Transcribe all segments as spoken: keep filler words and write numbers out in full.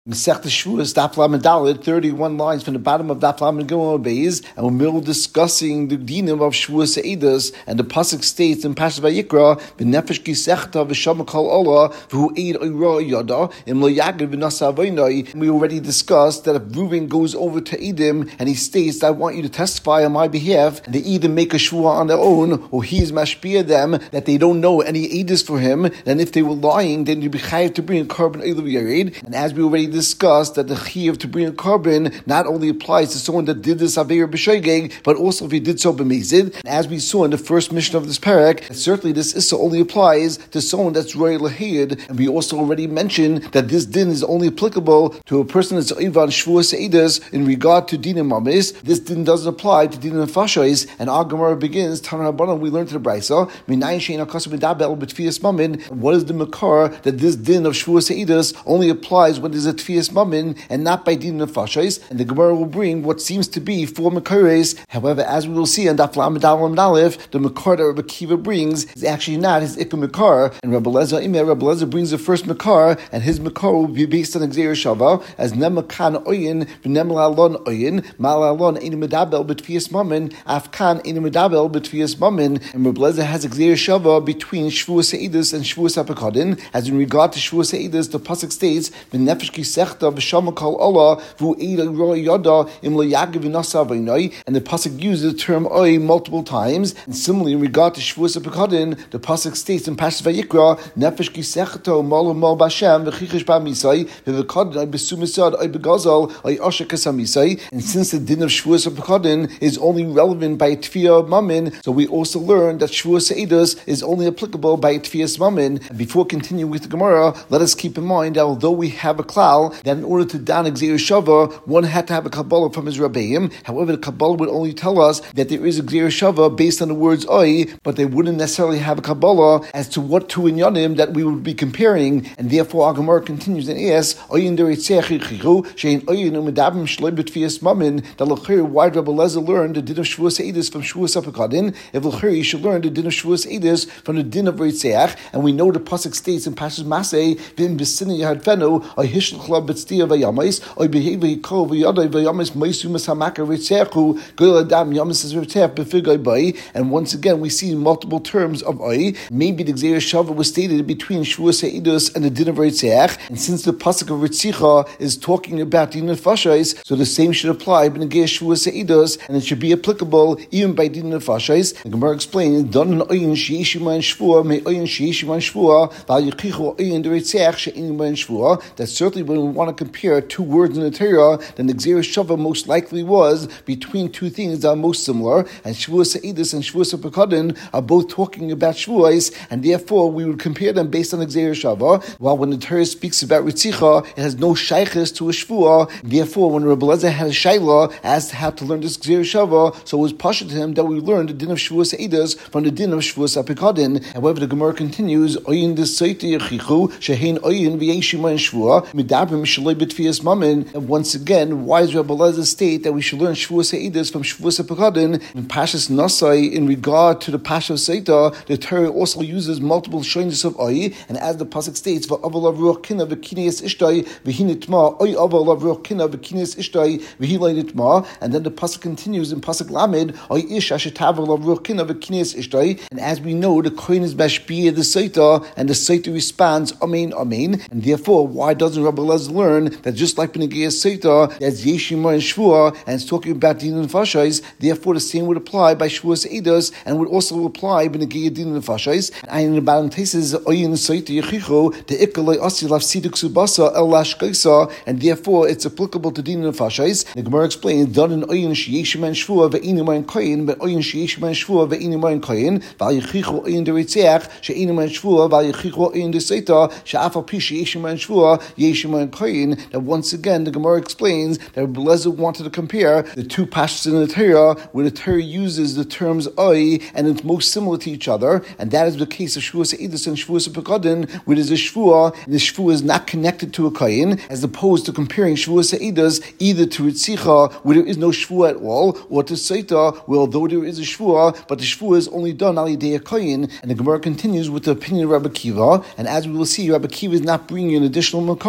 Masechta Shavuos, Daf Lamed Daled, thirty-one lines from the bottom of Daf Lamed Gimel Beis, and we're middle discussing the dinim of Shavuos Eidos, and the pasuk states in Parashat Vayikra, "V'nefesh kisechta v'shama kol ola v'hu eid oira yada im lo yagid v'nasa avoinai." We already discussed that if Reuben goes over to Edom and he states, "I want you to testify on my behalf," and they either make a shvuah on their own or he is mashpia them that they don't know any edus for him. Then if they were lying, then you'd be chayav to bring a carbon eilu yared. And as we already discussed, that the chiyuv to bring a carbon not only applies to someone that did this aveir b'shoigeg, but also if he did so b'mezid. And as we saw in the first mission of this parak, certainly this issa only applies to someone that's royal lahid. And we also already mentioned that this din is only applicable to a person that's oivan shvuas eidos in regard to dinim mamis. This din doesn't apply to dinim fashos. And our Gemara begins, Tanur Rabbanan, we learned to the brayso, minayin shein akasim medabel b'tfias mamin. What is the makar that this din of shvuas eidos only applies when there's a tfias mamin and not by din nefashos? And the Gemara will bring what seems to be four makares. However, as we will see on Daf Lamed Daled Aleph, the makar that Rabbi Kiva brings is actually not his ikka makar. And Rabbi Lezer Imer, Rabbi Lezer brings the first makar, and his makar will be based on Xer Shava as nemakan oyin v'nem la'alon oyin ma'alon ein medabel b'tfias mamin afkan ein medabel b'tfias mamin. And Rabbi Lezer has Xer Shava between shvuas eidos and shvuas apakadin. As in regard to shvuas eidos, the pasuk states v'nefesh kisechta v'shama kol ola v'hu eid roy yada im lo yagiv v'nasa v'inoi. And the pasuk uses the term oy multiple times. And similarly, in regard to shvuas apakadin, the pasuk states in Parashat Vayikra nefesh kisechta mal mal b'Hashem v'chichesh b'misai v'v'kadin oy b'sumisad oy b'gazal oy osher kasamisai. And since the din of shvuas apakadin is only relevant by tfiyah mamin, so we also learn that shvuas eidos is only applicable by tfiyas mamin. And before continuing with the Gemara, let us keep in mind that although we have a klal that in order to dan Xer Shava, one had to have a Kabbalah from his Rabbeim. However, the Kabbalah would only tell us that there is a Xer Shava based on the words Oi, but they wouldn't necessarily have a Kabbalah as to what two inyanim that we would be comparing. And therefore, our Gemara continues and asks, Oyin deretzech yichichu, shein oyin umedabim shloi b'tfias mamin, that l'chir, why did Rabbi Lezer learn the din of shvuas eidos from shvuas apakadin? If l'chir, you should learn the din of shvuas eidos from the din of reitzeach. And we know the pasuk states in Parshas Masei, v'im b'sinei yahadfenu, oy hishlchla b'tztiya v'yamis, oy behevi yikol v'yadai v'yamis moisumas hamaka reitzechu, gil adam yamis is reitzeach b'figay bai. And once again, we see multiple terms of oy. Maybe the Xer Shava was stated between shvuas eidos and the din of reitzeach. And since the pasuk of reitzicha is talking about din nefashos, so the same should apply b'negei shvuas eidos, and it should be applicable even by din nefashos. The Gemara explains, "Don an oyin sheishu man shvua me oyin sheishu man shvua val yichichu oyin deretzech she'in man shvua." That certainly when we want to compare two words in the Torah, then the Xer Shava most likely was between two things that are most similar, and shvuas eidos and shvuas apakadin are both talking about shvuas, and therefore we would compare them based on the Xer Shava. While when the Torah speaks about ritzicha, it has no shaykhis to a shvua. Therefore, when Rabbi Lezer had a shayla as to how to learn this Xer Shava, so it was pasha to him that we learned the din of shvuas eidos from the din of shvuas apakadin. However, the Gemara continues, oyin desayti yichichu shehein oyin v'yeshima and shvua midabrim shaloi b'tfias mamin. And once again, why does Rabbi Lezer state that we should learn shvuas eidos from shvuas apakadin? In Pashas Nasai, in regard to the Pasha of Seita, the Torah also uses multiple shoynes of oy, and as the pasuk states, v'aval avruach kina v'kinias ishtai v'hinitma oy aval avruach kina v'kinias ishtai v'hilaynitma. And then the pasuk continues in pasuk lamed, oy ish ashetaval avruach kina v'kinias ishtai. And as we know, the kohen is mashpia the Seita, and the Seita responds amen amen. And therefore, why doesn't Rabbi Lezer learn that just like b'negei Seita, that's yeshima and shvua, and it's talking about din and fashos, therefore the same would apply by shvuas eidos, and would also apply b'negei din and fashos. And in the bottom cases, oyin Seita yichichu the ikaloi asi lafsiduk subasa el lashkaisa, and therefore it's applicable to din and fashos. The Gemara explains, done in oyin sheyeshima and shvua ve'inima and koyin, but oyin sheyeshima and shvua ve'inima and koyin val yichichu oyin deretzech she'inima and shvua val yichichu oyin deseita she'afal pi sheyeshima and shvua yeshima and koyin. That once again the Gemara explains that Rabbi Lezer wanted to compare the two pashas in the Torah where the Torah uses the terms oy and it's most similar to each other, and that is the case of shvuas eidos and shvuas apakadin, where there's a shvua and the shvua is not connected to a kohen, as opposed to comparing shvuas eidos either to ritzicha where there is no shvua at all, or to seita where although there is a shvua, but the shvua is only done al yedei a kohen. And the Gemara continues with the opinion of Rabbi Kiva, and as we will see, Rabbi Kiva is not bringing an additional makar, but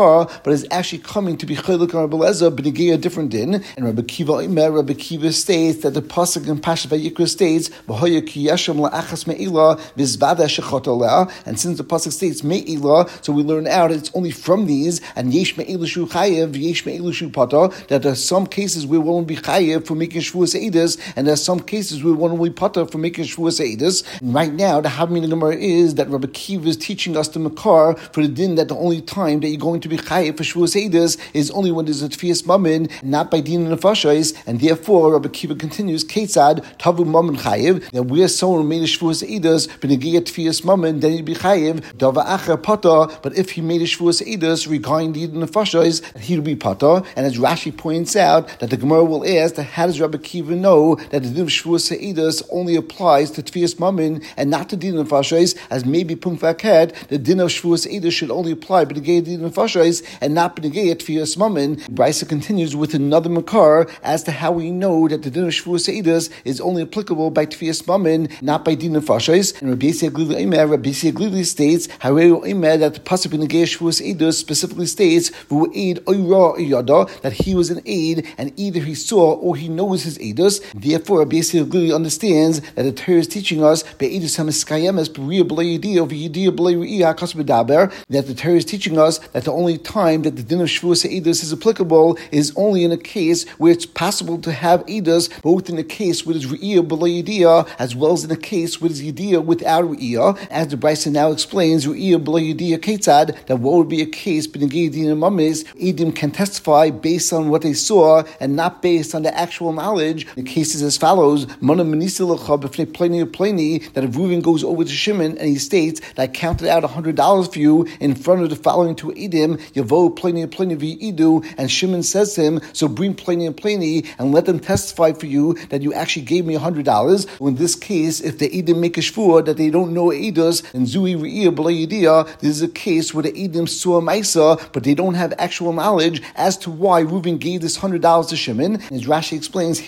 but is actually coming to be Chiluk on Rabbi Eliezer, b'negei a different din. And Rabbi Kiva Omer, Rabbi Kiva states that the pasuk in Parashat Vayikra states, "V'hoya ki yeshem la'achas me'ila v'zvada shechot aleh." And since the pasuk states me'ila, so we learn out it's only from these, and yesh me'ila shu chayev, yesh me'ila shu pata, that there are some cases where one will be chayev for making shvuas eidos, and there are some cases where one will be pata for making shvuas eidos. And right now, the Havmin Gemara is that Rabbi Kiva is teaching us the makar for the din that the only time that you're going to be chayev for shvuas eidos is only when there's a tfias mammon, not by din and nefashos, and therefore Rabbi Kiva continues ketzad tavu mammon chayev, that where someone made a shvuas eidos b'negei tfias mammon, then he'd be chayev dava acher pata. But if he made a shvuas eidos regarding din and nefashos, he'd be pata. And as Rashi points out, that the Gemara will ask that how does Rabbi Kiva know that the din of shvuas eidos only applies to tfias mammon and not to din and nefashos, as maybe punkt vaket the din of shvuas eidos should only apply b'negei din and nefashos and not b'negei tfias mammon. Brisa continues with another makar as to how we know that the din of shvuas eidos is only applicable by tfias mammon, not by din nefashos. And Rabbi Yisrael Glili Omer, Rabbi Yisrael Glili states, however, Omer that the pasuk b'negei shvuas eidos specifically states v'hu aid oira yada, that he was an aid and either he saw or he knows his eidos. Therefore, Rabbi Yisrael Glili understands that the Torah is teaching us be'edus hamiskayemes b'riya b'lei yediyah v'yediyah b'lei ru'iyah hakas b'daber, that the Torah is teaching us that the only time that the din of shvuas eidos is applicable is only in a case where it's possible to have eidos, both in a case where it's ru'iyah b'lei yediyah as well as in a case where it's yediyah without ru'iyah. As the Brisa now explains, ru'iyah b'lei yediyah ketzad, that what would be a case b'negei din and mames, edim can testify based on what they saw and not based on the actual knowledge. The case is as follows: Mana menisi lecha b'fnei pleni pleni, that if Reuven goes over to Shimon and he states that I counted out a hundred dollars for you in front of the following two edim, yavo pleni pleni v'idu, and Shimon says to him, so bring pleni and pleni and let them testify for you that you actually gave me a hundred dollars. In this case, if the edim make a shvur that they don't know eidos and zui re'iyah b'lei yediyah, this is a case where the edim saw a ma'isa, but they don't have actual knowledge as to why Reuven gave this hundred dollars to Shimon. As Rashi explains,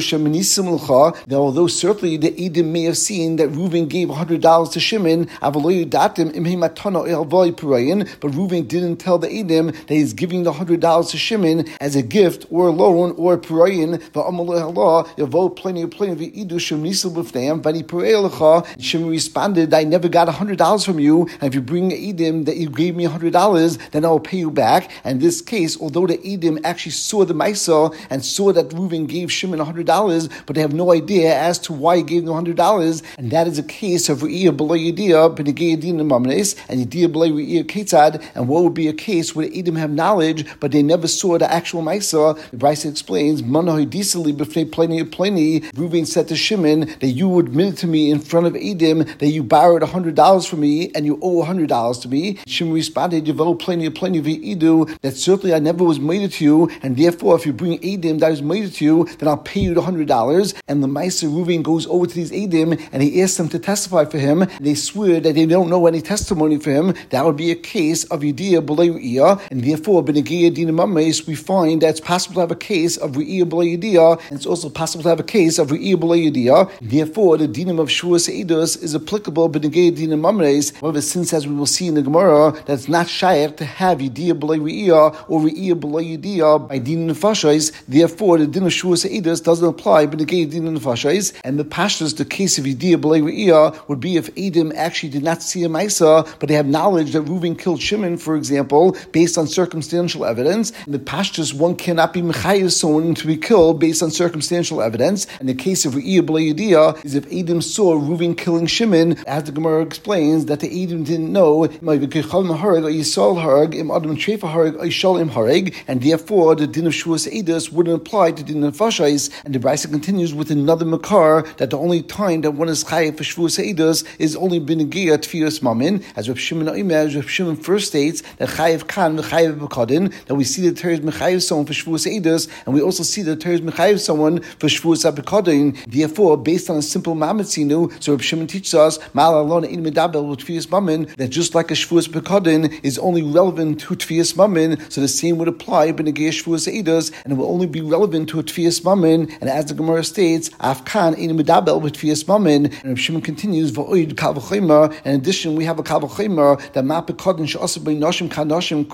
that although certainly the edim may have seen that Reuven gave a hundred dollars to Shimon, but Reuven didn't tell the edim that he's giving the hundred dollars to Shimon as a gift or a loan or a purayin. Shimon responded, I never got a hundred dollars from you, and if you bring edim that you gave me a hundred dollars, then I'll pay you back. And in this case, although the edim actually saw the maisa and saw that Reuven gave Shimon a hundred dollars, but they have no idea as to why he gave them a hundred dollars, and that is a case of re'iyah b'lei yediyah b'negei din and mamnes, and yediyah b'lei re'iyah ketzad. And what would be a case where the edim have knowledge, but they never saw the actual maisa? The Brisa explains, Manahoi disali b'fnei pleni pleni. Reuven said to Shimon that you admitted to me in front of edim that you borrowed a hundred dollars from me and you owe a hundred dollars to me. Shimon responded, Yavo pleni pleni v'idu, that certainly I never was made to you, and therefore if you bring edim that is made to you, then I'll pay you the hundred dollars. And the Maisa Reuven goes over to these edim and he asks them to testify for him. And they swear that they don't know any testimony for him. That would be a case of yediyah b'lei ru'iyah, and therefore b'negei din mames we find that it's possible to have a case of ru'iyah b'lei yediyah, and it's also possible to have a case of ru'iyah b'lei yediyah. Therefore, the dinim of shvuas eidos is applicable b'negei din mames. However, since as we will see in the Gemara, that's not shaykh to have yediyah b'lei ru'iyah or ru'iyah b'lei yediyah by din nefashos. Therefore, the din of shvuas eidos doesn't apply b'negei din nefashos. And the pashtus, the case of yediyah b'lei ru'iyah would be if edim actually did not see a maisa, but they have knowledge that Reuven killed Shimon, for example, based on circumstantial evidence. In the pashtus, one cannot be mechayiv someone to be killed based on circumstantial evidence. And the case of re'iyah b'lei yediyah is if edim saw Reuven killing Shimon, as the Gemara explains that the edim didn't know, and therefore the din of shvuas eidos wouldn't apply to din of nefashos. And the Brisa continues with another makar that the only time that one is chayiv for shvuas eidos is only b'negei tfias mammon, as Rav Shimon Omer, as Rav Shimon first states that chayiv kan v'chayiv b'kodin, that we see that the Torah is mechayiv someone for shvuas eidos, and we also see that the Torah is mechayiv someone for shvuas b'kodin. Therefore, based on a simple mamatzinu, so Rav Shimon teaches us mal alon in medabel with tfias mammon, that just like a shvuas b'kodin is only relevant to tfias mammon, so the same would apply b'negei shvuas eidos, and it will only be relevant to a tfias mammon. And as the Gemara states, afkan in medabel with tfias mammon. And Rav Shimon continues, v'oid kal v'chomer. In addition, we have a kal v'chomer that ma b'kodin she'aseh by nashim kan nashim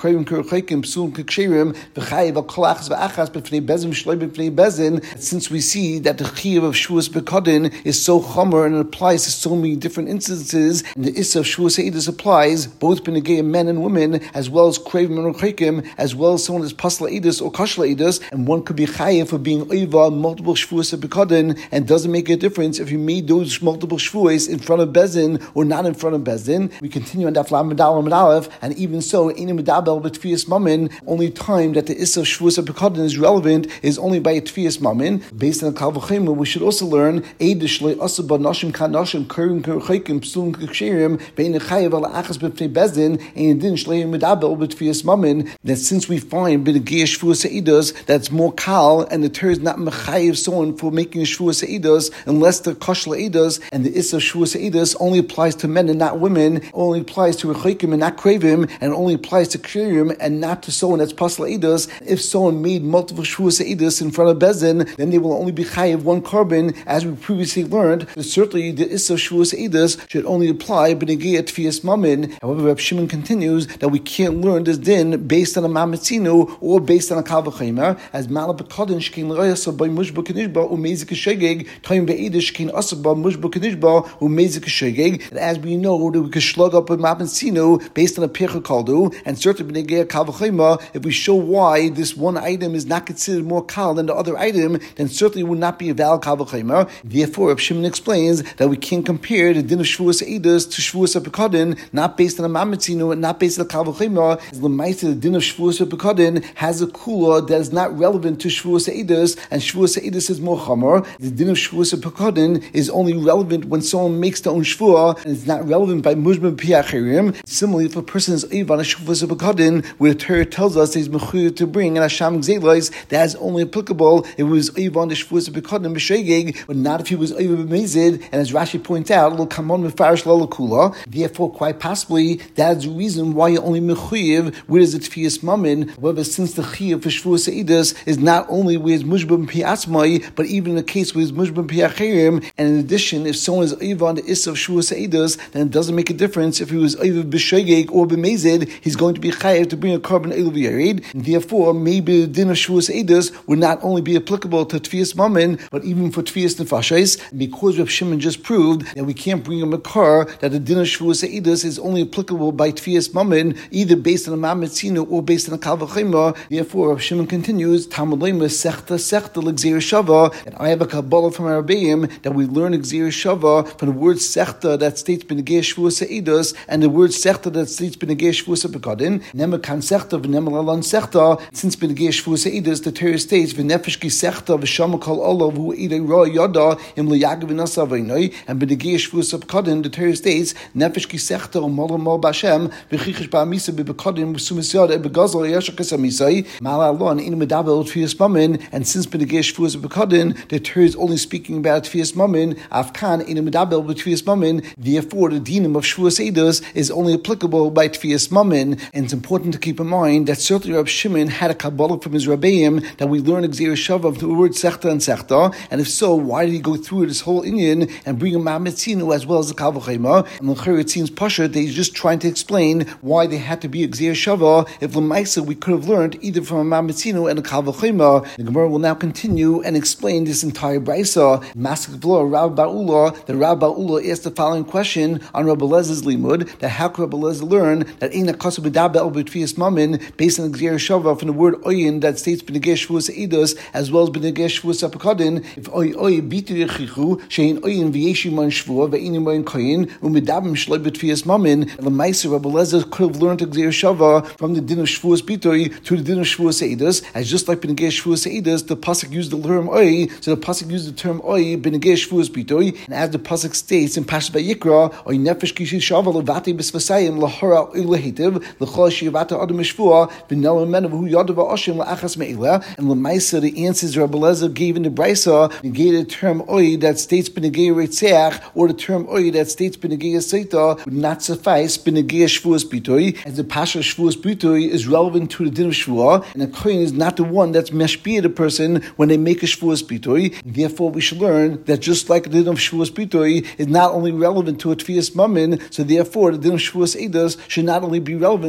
krevim kerchaykim psul keksherim v'chayiv al kolachas v'achas b'fnei bezin v'shloi b'fnei bezin. Since we see that the chiyuv of Shavuos Bekodin is so chomer and it applies to so many different instances, and the issa of Shavuos Eidos applies both b'negei men and women, as well as krevim and kerchaykim, as well as someone that's pasla Eidos or kashla Eidos, and one could be chayiv for being oiva multiple Shavuos Bekodin, and doesn't make a difference if you made those multiple Shavuos in front of bezin or not in front of bezin. We continue on Daf Lamed Aleph Aleph, and even so, Einu Medabel b'Tfiyas Mammon, only time that the issa of Shavuos Bekodin is relevant is only by a Tfiyas Mammon. Based on the Kal V'Chomer, we should also learn Eidish le Asaba Nashim Kanashim Kurim Kerchaykim Psulum Keksherim Bein Chayav Al Achas B'Pnei Bezdin Ein Din Shlei Medabel b'Tfiyas Mammon. That since we find B'Negei Shavuos Eidos that's more kal, and the Torah is not mechayev someone for making a Shavuos Eidos unless they're kashla Eidos, and the issa of Shavuos Eidos only applies to men and not women, only applies to Rechaykim and not Krevim, and only applies to Kshirim and not to someone that's pasla Eidos. If someone made multiple Shavuos Eidos in front of Bezin, then they will only be chayev one carbon, as we previously learned. But certainly the issa of Shavuos Eidos should only apply b'negei Tfiyas Mammon. However, Reb Shimon continues that we can't learn this din based on a Mamitzinu or based on a Kal V'Chomer, as Malach B'Kodin shkein l'rayasa by Mushba Kenishba u'mezik shegeg time be'edish shkein asaba Mushba Kenishba u'mezik shegeg. And as we know that we can slug up with Mamitzinu based on a Pircha Kaldu, and certainly b'negei Kal V'Chomer, if we show why this one item is not considered more kal than the other item, then certainly would not be a valid Kal V'Chomer. Therefore, Reb Shimon explains that we can't compare the din of Shavuos Eidos to Shavuos Bekodin, not based on a Mamitzinu and not based on a Kal V'Chomer. As L'maisa, the din of Shavuos Bekodin has a kula that is not relevant to Shavuos Eidos, and Shavuos Eidos is more chomer. The din of Shavuos Bekodin is only relevant when someone makes their own shvuah, and it's not relevant by Mujbim Piachirim. Similarly, if a person is Eiv on a Shavuos Bekodin, where the Torah tells us he's mechuyah to bring an Hasham Gzelos, that is only applicable if it was Eiv on the Shavuos Bekodin b'shegeg, but not if he was Eiv b'mezid. And as Rashi points out, it'll come on mefarish lalakula. Therefore, quite possibly, that's the reason why you only mechuyev where is it Tfiyas Mammon. However, since the chiyuv for Shavuos Eidos is not only with Mujbim Piatzmai, but even in the case with Mujbim Piachirim, and in addition, if someone is Eiv on the Issa of Shavuos Eidos, then it doesn't make a difference if he was Eiv b'shegeg or b'mezid, he's going to be chayav to bring a carbon Eilu v'yared. Therefore, maybe the din of Shavuos Eidos would not only be applicable to Tfiyas Mammon, but even for Tfiyas Nefashos. Because Reb Shimon just proved that we can't bring a makar that the din of Shavuos Eidos is only applicable by Tfiyas Mammon, either based on a Mamitzinu or based on a Kal V'Chomer. Therefore, Reb Shimon continues, Talmud Lema Sechta Sechta L'Gzeir Shava, and I have a Kabbalah from our Rebbeim that we learn Gzeir Shava from the word Sechta that states B'negei Shavuos Eidos, and the word Sechta that states B'negei Shavuos Bekodin. Nemer Kan Sechta V'nemer Alan Sechta. Since B'negei Shavuos Eidos, the Torah states V'nefesh Ki Sechta V'shama Kol Olav Hu Eidei Ra Yada Im L'Yagav V'Nasa V'Inoi. And B'negei Shavuos Bekodin, the Torah states Nefesh Ki Sechta U'Mol Mol B'Hashem V'chichish Ba'amisa B'Bekodin V'Sumis Yada B'Gazal Yashakas Amisai Ma'ala Alon Inu Medabel Tfiyas Mammon. And since B'negei Shavuos Bekodin, the Torah is only speaking about Tfiyas Mammon. Afkan Inu Medabel B'Tfiyas Mammon. Therefore, the dinim of Shavuos Eidos is only applicable by Tfiyas Mammon. And it's important to keep in mind that certainly Reb Shimon had a Kabbalah from his Rebbeim that we learn Gzeir Shava of the word Sechta and Sechta. And if so, why did he go through this whole Inyan and bring a Mamitzinu as well as the Kal V'Chomer? And l'chayr it seems pasha that he's just trying to explain why they had to be a Gzeir Shava. If l'maisa we could have learned either from a Mamitzinu and a Kal V'Chomer. The Gemara will now continue and explain this entire brisa. Masik V'lo Rav Ba'ula, the Rav Ba'ula asked the following question on Rabbi Elazar's limud, that how could Rabbi Elazar learn that Ein HaKasu B'Dabel B'Tfiyas Mammon based on the Gzeir Shava from the word Oyin that states B'negei Shavuos Eidos as well as B'negei Shavuos Bekodin. If Oy Oy Bitu Yechichu Shein Oyin V'Yeshi Man Shvuah V'Eini Man Koyin U'Medabim Shloi B'Tfiyas Mammon. L'maisa Rabbi Elazar could have learned the Gzeir Shava from the din of Shavuos Bitui to the din of Shavuos Eidos, as just like B'negei Shavuos Eidos, the pasuk used the term Oy, so the pasuk used the term Oy B'negei Shavuos Bitui, and as the pasuk states in Parshas Vayikra, Oy Nefesh Kishi Shava Levati B'Svasayim Lahora Ulehitiv L'Chol Shivata Adam Mishvuah V'Nel Men V'Hu Yadav Oshim La'achas Me'ila. And L'maisa, the answers Rabbi Elazar gave in the brisa negated the term Oy that states B'negei Reitzeach, or the term Oy that states B'negei Seita would not suffice B'negei Shavuos Bitui, as the Pasha Shavuos Bitui is relevant to the din of Shavuah, and the Kohen is not the one that's meshpia the person when they make a Shavuos Bitui. Therefore, we should learn that just like the din of Shavuos Bitui is not only relevant to a Tfiyas Mammon, so therefore the din of Shavuos Eidos should not only be relevant to a Tfiyas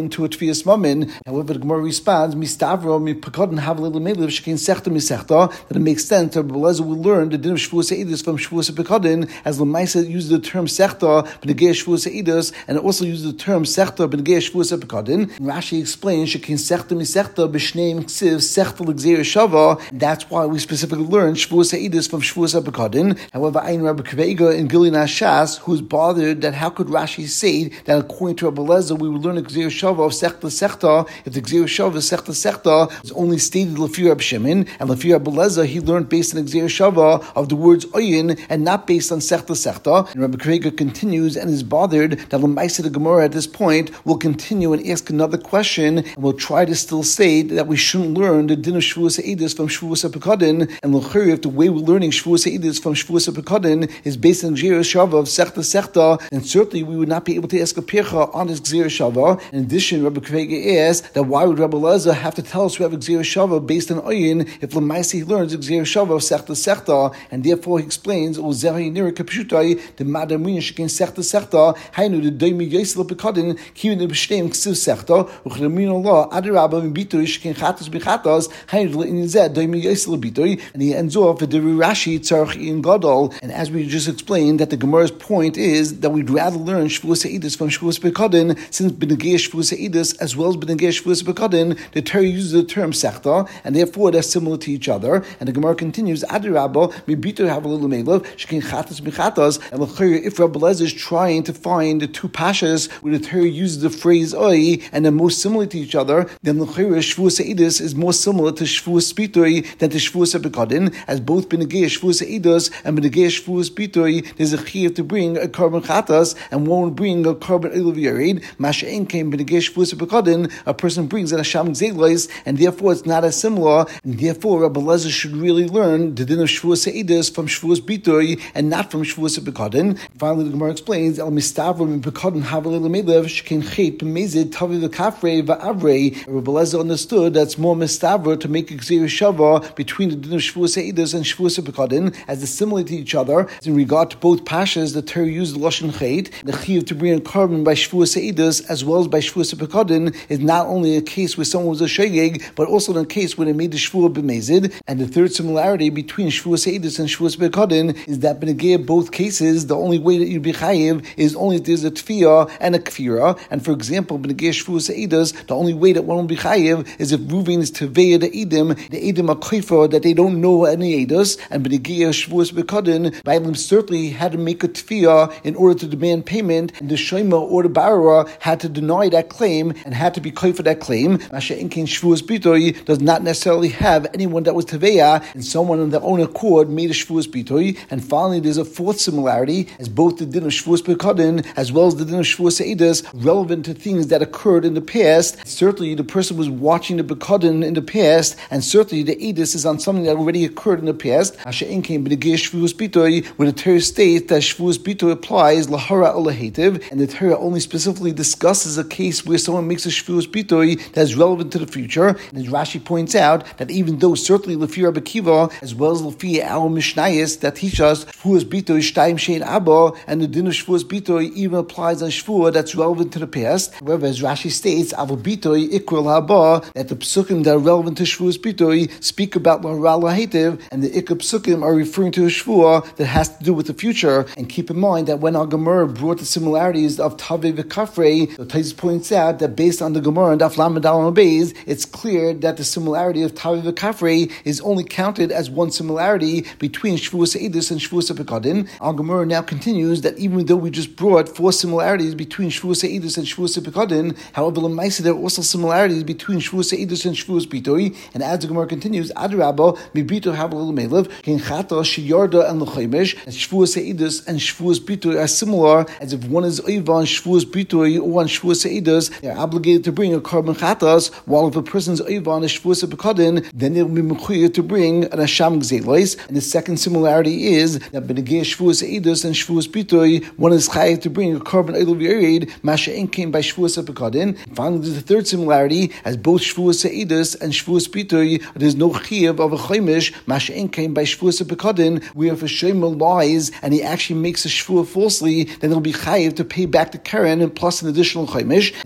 Tfias Mamin. However, the Gemara responds, Mistavro, Mipakadin, Havlil Melev, Shekin Sechta Misechta, that it makes sense that Rabbi Elazar will learn the din of Shavuos Eidos from Shavuos Pekadin, as Lamaisa uses the term Sechta, B'negei Shavuos Eidos, and it also uses the term Sechta, B'negei Shavuos Pekadin. Rashi explains, Shekin Sechta Misechta, B'shneim Ksiv, Sechta L'Gzeir Shava. That's why we specifically learn Shavuos Eidos from Shavuos Pekadin. However, Ein Rabbi Kveiga in Gilin Hashas, who's bothered that how could Rashi say that according to Rabbi Elazar we would learn a Gzeir Shava of Sechta Sechta if the Gzeir Shava of Sechta Sechta is only stated Lefir Reb Shimon, and Lefir Rabbi Elazar he learned based on Gzeir Shava of the words Oyin and not based on Sechta Sechta. And Rabbi Kveiga continues and is bothered that L'maisa the Gemara at this point will continue and ask another question, and will try to still say that we shouldn't learn the din of Shavuos Eidos from Shavuos Pekadin, and l'chayr if the way we're learning Shavuos Eidos from Shavuos Pekadin is based on Gzeir Shava of Sechta Sechta, and certainly we would not be able to ask a pircha on this Gzeir Shava. In addition, Rabbi Kveiga asks that why would Rabbi Elazar have to tell us we have a Gzeir Shava based on Oyin if L'maisa he learns a Gzeir Shava of Sechta Sechta, and therefore he explains Uzehi Nira Kapshutai the Madamrin Shekin Sechta Sechta Hainu the Daimi Yisla Pekadin Kivin the B'Shteim Ksiv Sechta Uchramin Allah Adirabba B'Bitoi Shekin Chatas B'Chatas Hainu L'Inizeh Daimi Yisla B'Bitoi, and he ends off with the Rashi Tzarech in Gadol. And as we just explained, that the Gemara's point is that we'd rather learn Shavuos Eidos from Shavuos Pekadin, since B'Negei Shavuos Eidos as well as B'Negei Shavuos Pekadin the Torah uses the term Sechta, and therefore they're similar to each other. And the Gemara continues, Adirabba B'Bitoi have a little Melev Shekin Chatas B'Chatas, and if Rabbi Elazar is trying to find the two pashas where the Torah uses the phrase Oi and they're most similar to each other, then l'chayr Shavuos Eidos is more similar to Shavuos Bitoi than to Shavuos Pekadin, as both B'Negei Shavuos Eidos and B'Negei Shavuos Bitoi there's a chiyuv to bring a carbon chatas and won't bring a carbon olav yared. Masha'en came B'Negei Shavuos Pekadin, a person brings an Hasham Gzelos, and therefore it's not as similar, and therefore Rabbi Elazar should really learn the din of Shavuos Eidos from Shavuos Bitoi and not from Shavuos Pekadin. Finally, the Gemara explains, El Mistavrim in Pekadin Havalei L'Melev Shekin Chet B'Mezid Tavi V'Kafrei V'Avrei. Rabbi Elazar understood that's more Mistavr to make a Gzeir Shava between the din of Shavuos Eidos and Shavuos Pekadin, as they're similar to each other. In regard to both pashas, the Torah used Lashon Chet. The chiyuv to bring a carbon by Shavuos Eidos as well as by Shavuos Pekadin is not only a case where someone was a shegeg, but also in a case where they made the Shavuot B'Mezid. And the third similarity between Shavuos Eidos and Shavuos Pekadin is that B'Negei both cases, the only way that you'd be chayiv is only if there's a tfiyah and a kfira. And for example, B'Negei Shavuos Eidos, the only way that one will be chayiv is if Ruvain is teveya the edim, the edim are koifa that they don't know any eidos, and B'Negei Shavuos Pekadin, Bailam certainly had to make a tfiyah in order to demand payment, and the shoima or the barara had to deny that claim and had to be koifa that claim. Masha'en Kein Shavuos Bitoi does not necessarily have anyone that was teveya, and someone on their own accord made a Shavuos Bitoi. And finally, there's a fourth similarity, as both the din of Shavuos Pekadin as well as the din of Shavuos Eidos relevant to things that occurred in the past. Certainly, the person was watching the Pekadin in the past, and certainly the Eidos is on something that already occurred in the past. Masha'en Kein B'Negei Shavuos Bitoi, where the Torah states that Shavuos Bitoi applies lahara or lahetiv, and the Torah only specifically discusses a case where someone makes a Shavuos Bitoi that is relevant to the future. And as Rashi points out, that even though certainly Lefi Rabbi Kiva as well as Lefi our Mishnayos that teach us Shavuos Bitoi Shtayim Shein Abba, and the din of Shavuos Bitoi even applies on Shavuot that's relevant to the past. However, as Rashi states, Aval Bitoi Ikrul Haba, that the psukim that are relevant to Shavuos Bitoi speak about lahara lahetiv, and the Ikr psukim are referring to a Shavuot that has to do with the future. And keep in mind that when our Gemara brought the similarities of Tavei v'Kafrei, the Taisus points out that based on the Gemara and Daf Lamed Aleph Beis, it's clear that the similarity of Tavei v'Kafrei is only counted as one similarity between Shavuos Eidos and Shavuos Pekadin. Our Gemara now continues that even though we just brought four similarities between Shavuos Eidos and Shavuos Pekadin, however, l'maisa there are also similarities between Shavuos Eidos and Shavuos Bitoi. And as the Gemara continues, Adrabba mibito havel melev ken chata sheyarda and l'chaymesh, and Shavuos Eidos and Shavuos Bitoi are similar, as if one is oiva on Shavuos Bitoi or on Shavuos Eidos, they are obligated to bring a carbon chatas, while if a person is oiva on a Shavuos Pekadin, then they will be mechuyev to bring an Hasham Gzelos. And the second similarity is that B'Negei Shavuos Eidos and Shavuos Bitoi, one is chayav to bring a carbon olav yared, Masha'en came by Shavuos Pekadin. Finally, there's the third similarity, as both Shavuos Eidos and Shavuos Bitoi, there's no chayav of a chaymish, Masha'en came by Shavuos Pekadin, where if a shema lies and he actually makes a shvuah falsely, then he'll be chayav to pay back the keren and plus an additional chaymish. And therefore,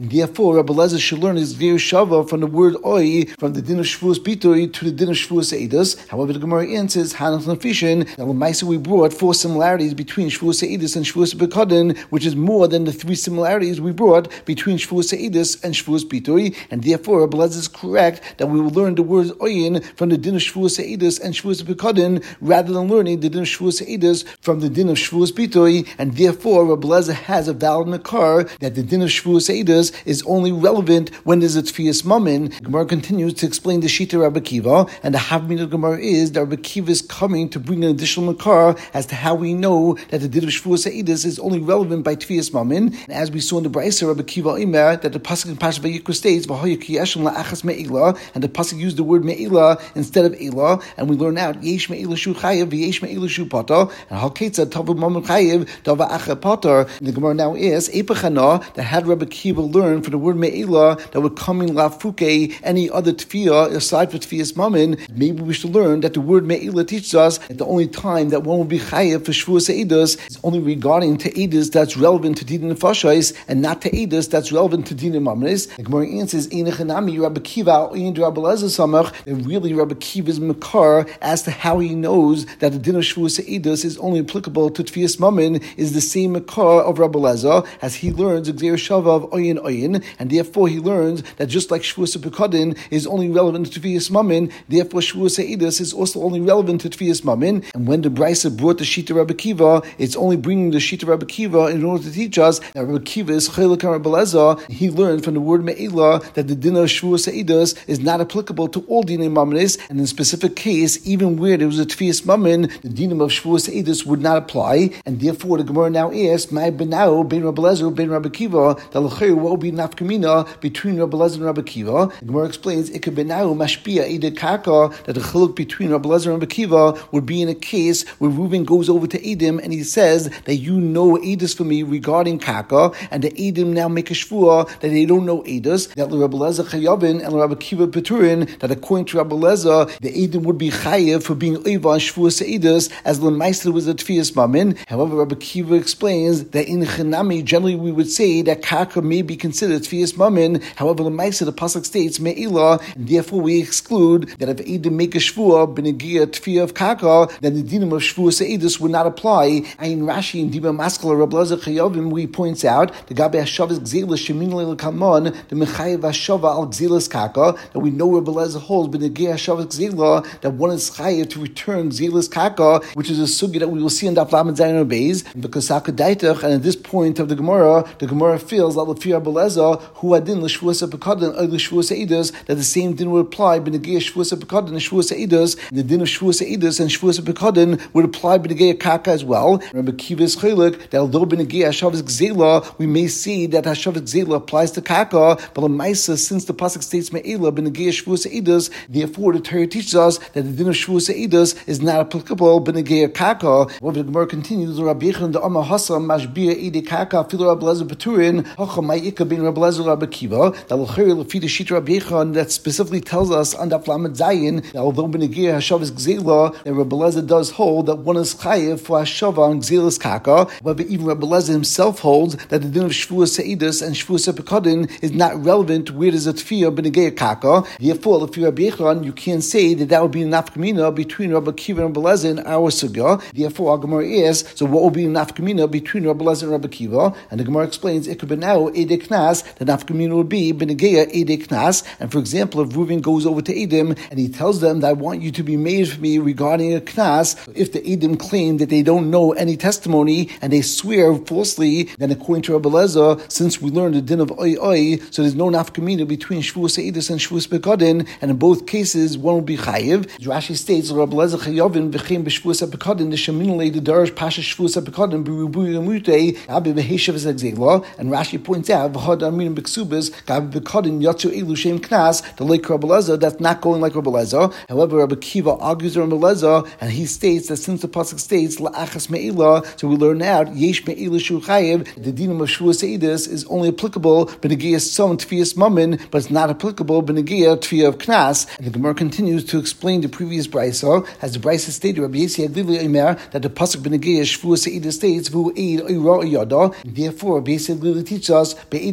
therefore Rabbi Elazar should learn his Geir Shava from the word Oi, from the din of Shavuos Bitoi to the din of Shavuos Eidos. However, the Gemara answers, Hanach Nefishin, that Lamaisa we brought four similarities between Shavuos Eidos and Shavuos Bekadin, which is more than the three similarities we brought between Shavuos Eidos and Shavuos Bitoi, and therefore Rabbi Elazar is correct that we will learn the words Oyin from the din of Shavuos Eidos and Shavuos Bekadin, rather than learning the din of Shavuos Eidos from the din of Shavuos Bitoi, and therefore Rabbi Elazar has a valid makar that the din of Shavuos Eidos is only relevant when there's a Tfias Mammon. Gemara continues to explain the Shita Rabbi Kiva, and the Havmin of Gemara is that Rabbi Kiva is coming to bring an additional makar as to how we know that the din of Shavuos Eidos is only relevant by Tfias Mammon. And as we saw in the Brisa, Rabbi Kiva Imer, that the pasuk in Parashat Vayikra states, "V'hoya ki yeshem la'achas me'ila," and the pasuk used the word me'ila instead of ila, and we learn out yesh me'ila shu chayev v'yesh me'ila shu pater, and halketza tavu mammon chayev dava acha pater. And the Gemara now is epachana that had Rabbi Kiva learned for the word me'ila that would come in lafuke any other tefillah aside from tefillas mammon. Maybe we should learn that the word me'ila teaches us that the only time that one will be chayev for Shavuos Eidos is only regarding to Eidos that's relevant to Din Nefashos and not to Eidos that's relevant to Din Mamres. The Gemara answers Einachanami Rabbi Kiva in Rabbi Elazar Samach, and really Rabbi Kiva's makar as to how he knows that the Din of Shavuos Eidos is only applicable to Tfias Mammon is the same makar of Rabbi Elazar as he learns Gzeir Shava of Oyin Oyin, and therefore he learns that just like Shavuos Bekadin is only relevant to Tfias Mammon, therefore Shavuos Eidos is also only relevant to Tfias Mammon. And when the Brisa brought the Shita Rabbi Kiva, it's only bringing the Shita Rabbi Kiva in order to teach us that Rabbi Kiva is Chelek Rabbi Elazar. He learned from the word Me'ila that the din of Shavuos Eidos is not applicable to all dinei mammonis, and in a specific case, even where there was a Tfias Mammon, the din of Shavuos Eidos would not apply, and therefore the Gemara now asks, "My benau ben Rabbi Elazar ben Rabbi Kiva, that l'chayr what would be nafkamina between Rabbi Elazar and Rabbi Kiva?" The Gemara explains, "Ikar benau mashpia eded kaka," that the chiluk between Rabbi Elazar and Rabbi Kiva would be in a case where Reuven goes over to Edom and he says that you know Eidos for me regarding kaka, and the Edom now make a shvua that they don't know Eidos, that Rabbi Elazar chayavin and Rabbi Kiva peturin, that according to Rabbi Elazar, the Edom would be chayev for being oiva on shvuas Eidos as l'maisa was a tfias mammon. However, Rabbi Kiva explains that in Chanami, generally we would say that kaka may be considered tfias mammon. However, l'maisa the pasuk states me'ila, and therefore we exclude that if Edom make a shvua b'negia tfiyah of kaka, then the dinam of shvuas Eidos would not apply. And in Rashi in Diba Maskala Rabbi Elazar chayavim, we points out the gabe hashavas gzelas shemin leil kamon the mechayev hashava al gzelas kaka, that we know Rabbi Elazar holds b'negia hashavas gzela that one is chayev to return gzelas kaka, which is a sugi that we will see in Daf Lamed Zayin Beis, because Sakaдаitach, and at this point of the Gemara, the Gemara feels that Lefi Rabbi Elazar who adin l'shvuas bekadin or l'shvuas Eidos, that the same din would apply b'negia shvuas bekadin and shvuas Eidos, and the din of shvuas Eidos and shvuas bekadin would apply b'negia kaka as well. Rabbi Kiva is chaylik that although b'negia hashavas gzela we may see that hashavas gzela applies to kaka, but l'maisa since the pasuk states me'ela b'negia shvuas Eidos, therefore the Torah teaches us that the din of shvuas Eidos is not applicable b'negia kaka. Well, the Gemara continues, Rabbi Yechon the Amar Hasam mashbia edi kaka filu Rabbi Elazar beturin hacham ma'ika ben Rabbi Elazar Rabbi Kiva, that l'chayr l'fi the shita Rabbi Yechon that specifically tells us on Daf Lamed Zayin that although b'negia hashavas gzela that Rabbi Elazar does hold that one is chayev for hashava on gzelas kaka. However, even Rabbi Elazar himself holds that the din of shvuas Eidos and shvuas bekadin is not relevant where there's a tefiyah b'negia kaka. Therefore, if you're Rabbi Yechon, you can't say that that would be an nafkamina between Rabbi Kiva and Rabbi Elazar in our sugya. Therefore, our Gemara is, so what will be an nafkamina between Rabbi Elazar and Rabbi Kiva? And the Gemara explains, it could be now ede knas, the nafkamina would be b'negia ede knas. And for example, if Reuven goes over to Edom and he tells them that I want you to be made for me regarding a knas, if the Edom claim that they don't know any testimony and they swear falsely, then according to Rabbi Elazar, since we learned the din of oi oi, so there's no nafkamina between shvuas Eidos and shvuas bekadin, and in both cases one will be chayiv. Rashi states, Rabbi Elazar chayavin v'chein b'shvuas bekadin the sheminulei the darash pasha shvuas bekadin b'rubuy amutei abi v'heshav zegzela. And Rashi points out v'had aminim b'ksubas gabi bekadin yatzu elu shem knas the like Rabbi Elazar, that's not going like Rabbi Elazar. However, Rabbi Kiva argues with Rabbi Elazar, and he states that since the pasuk states la'achas me'ila, so we learn out yesh me'ila shu chayiv, the dinam of shvuas Eidos is only applicable b'negia some tfias mammon, but it's not applicable b'negia tfiyah of knas. And the Gemara continues to explain the previous brisa, as the brisa stated, Rabbi Yesi Aglili Omer, that the pasuk b'negia shvuas Eidos states v'hu eid oira oyada. Therefore, Rabbi Yesi Aglili teaches us be'edus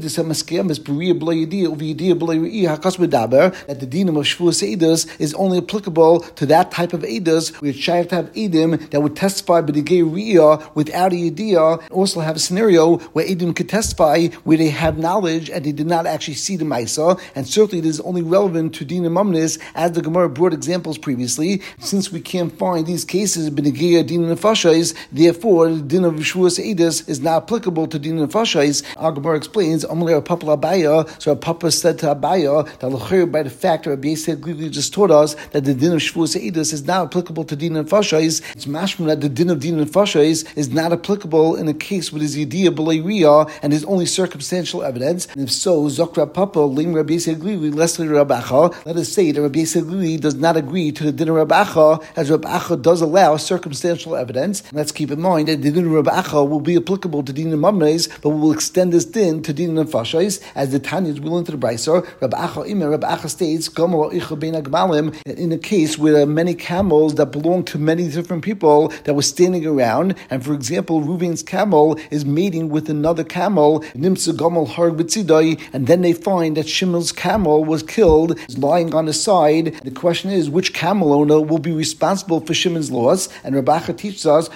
Miskiyamis Beria B'Lo Yediyah Uvi Yediyah B'Lo Re'iyah Hakas Medaber, that the dinam of Shavuos Eidos is only applicable to that type of Eidos where it's shaykh to have Eidim that would testify B'Negei Re'iyah without a Yediyah, and also have a scenario where Eidim could testify where they have knowledge and they did not actually see the Maisa, and certainly it is only relevant to dinam Mamnis, as the Gemara brought examples previously. Since we can't find these cases B'Negei dinam Nefashos, therefore the din of Shavuos Eidos is not applicable to dinam Nefashos. Our Gemara explains, Amalei Papa Abaya, so Papa said to Abaya that by the fact that Rabbi Yisrael Glili just taught us that the din of Shavuos Eidos is not applicable to din Nefashos, it's mashma that the din of din Nefashos is not applicable in a case with his Yediyah B'Lo Re'iyah and there's only circumstantial evidence. And if so, Zokra Papa Lim Rabbi Yisrael Glili Leslie Rabacha, let us say that Rabbi Yisrael Glili does not agree to the din of Rabacha, as Rabacha does allow circumstantial evidence. And let's keep in mind that the din of Rabacha will be applicable to din of Mamres, but we will extend this din to din of Nefashos, as the Tanya is willing to the Braiser. Rabacha Imer Rabacha states that in a case where there are many camels that belong to many different people that were standing around, and for example, Reuven's camel is mating with another camel, Nimsa Gomel Harg B'tzidai, and then they find that Shimon's camel was killed, is lying on the side. The question is, which camel owner will be responsible for Shimon's loss? And Rabacha teaches us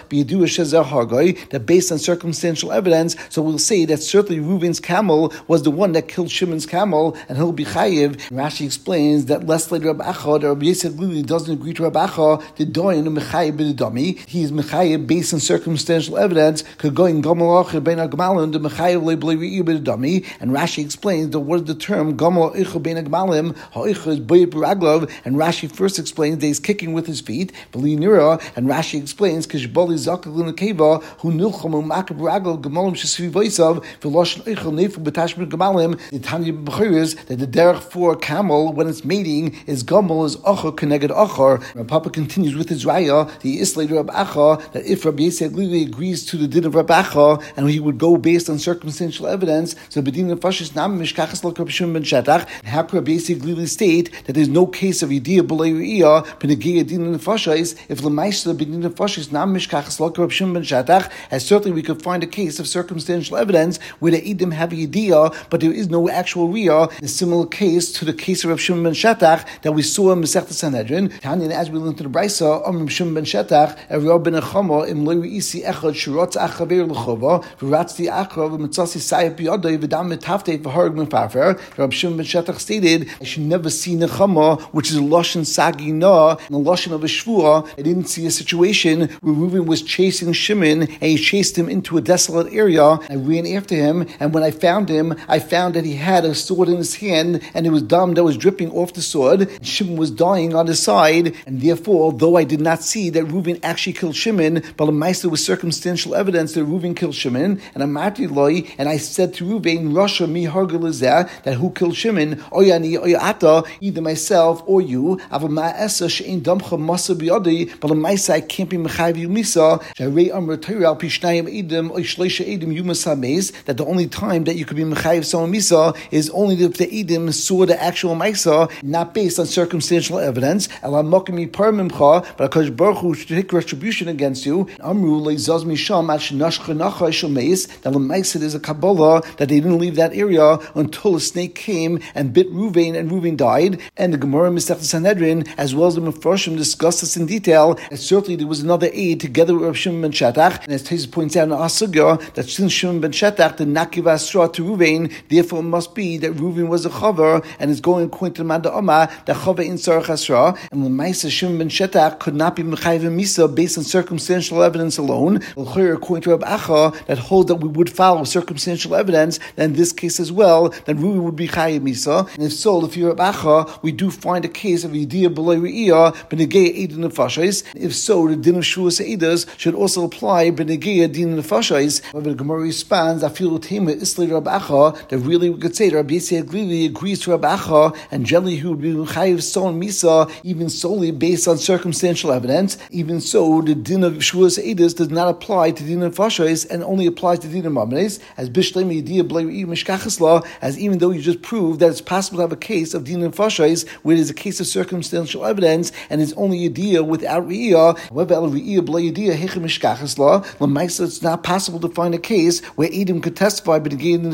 that based on circumstantial evidence, so we'll say that certainly Reuven's camel was the one that killed Shimon's camel, and he'll be chayiv. Rashi explains that less later Rabacha, that Rabbi Yisrael Glili doesn't agree to Rabacha, the doin mechayiv b'dami. He is mechayiv based on circumstantial evidence. Could go in gamal acher bein agmalim the mechayiv lebli re'ir b'dami. And Rashi explains that what is the term gamal acher bein agmalim? Ha'acher is boyet b'raglav. And Rashi first explains that he's kicking with his feet. B'li nira. And Rashi explains kishbali zakal in the keva who nilcham u'makab b'raglav gemalim shesvi voisav v'loshen acher nefu b'tashbir gemalim. The Tanya b'chir is that the derech for a camel when it's mating is gamal is acher connected acher. Rav Papa continues with his raya, the Islay Rab Acha, that if Rabbi Yisrael Glili agrees to the din of Rab Acha and he would go based on circumstantial evidence, so B'din Nefashos nam mishkachas lo Rabbi Shimon ben Shetach, how could Rabbi Yisrael Glili state that there is no case of Yediyah B'Lo Re'iyah b'negei din Nefashos if l'maisha B'din Nefashos nam mishkachas lo Rabbi Shimon ben Shetach? As certainly we could find a case of circumstantial evidence where the Edim have a Yediyah, but there is no actual Riyah. A similar case to the case of Rabbi Shimon ben Shetach that we saw in Masechta Sanhedrin. Tanya, as we learned to the Brisa, Amr Shimon ben Shetach, Rav ben Achama, Im Lo Re'isi Echad Shirotz Achaver L'Chova, V'Ratzti Achra V'Mitzasi Sayef B'Yadai V'Dam Metaftei V'Harg M'Farfer. Rav Shimon ben Shetach stated, I should never see Nechama, which is a Lashon Sagi Na, and a Lashon of a Shvua. I didn't see a situation where Reuven was chasing Shimon, and he chased him into a desolate area. I ran after him, and when I found him, I found that he had a sword in his hand, and it was dam that was dripping off the sword. Shimon was dying on his side, and therefore, though I did not see that Reuven actually killed Shimon, but the Meister was circumstantial evidence that Reuven killed Shimon, and Amarti Loi, and I said to Reuven, Rasha mi hargal izeh, that who killed Shimon, oyani oyata, either myself or you, avama esa she'in damcha masa biyadi, but the Meister I can't be mechayiv yumisa, sharei amr Torah al pishnayim edim oy shleisha edim yumas hameis, that the only time that you could be mechayiv someone misa is only if the edim saw the actual Meister, not based on circumstantial evidence. Ela mokimi par mimcha, but Hakadosh Baruch Hu should take retribution against you. Amru leizaz misham ash nashcha nacha shomeis, that Lemaisa is a Kabbalah that they didn't leave that area until a snake came and bit Reuven, and Reuven died. And the Gemara Masechta Sanhedrin, as well as the Mefarshim, discussed this in detail. And certainly there was another aid together with Rav Shimon ben Shetach. And as Taisus points out in Asugya, that since Shimon ben Shetach did not give Asra to Reuven, therefore it must be that Reuven was a chaver, and is going according to the Manda Oma that chaver in Sarach Asra. And Lemaisa Shimon ben Shetach could not be mechayiv misa based on circumstantial evidence alone. According to Rab Acha, that holds that we would follow circumstantial evidence, then in this case as well, then Reuven would be chayiv misa. And if so, if you're Rab Acha, we do find a case of Yediyah B'Lo Re'iyah b'negei Eidin Nefashos. If so, the din of Shavuos Eidos should also apply b'negei Eidin Nefashos. However, the Gemara responds, I feel Tema Islay Rab Acha, that really we could say that Rabbi Yisrael Glili agrees to Rab Acha, and generally he would be chayiv son misa even solely based on circumstantial evidence. Even so, the din of Shavuos Eidos does not apply to din of Nefashos and only applies to din of Mamres, as Bishlem Yediyah B'Lo Re'iyah Mishkachas La, as even though you just proved that it's possible to have a case of din of Nefashos where there's a case of circumstantial evidence and it's only Yediyah without Re'iyah. However, Re'iyah B'Lo Yediyah Hechem Mishkachas La, L'maisa it's not possible to find a case where Edom could testify but again in the Nefashos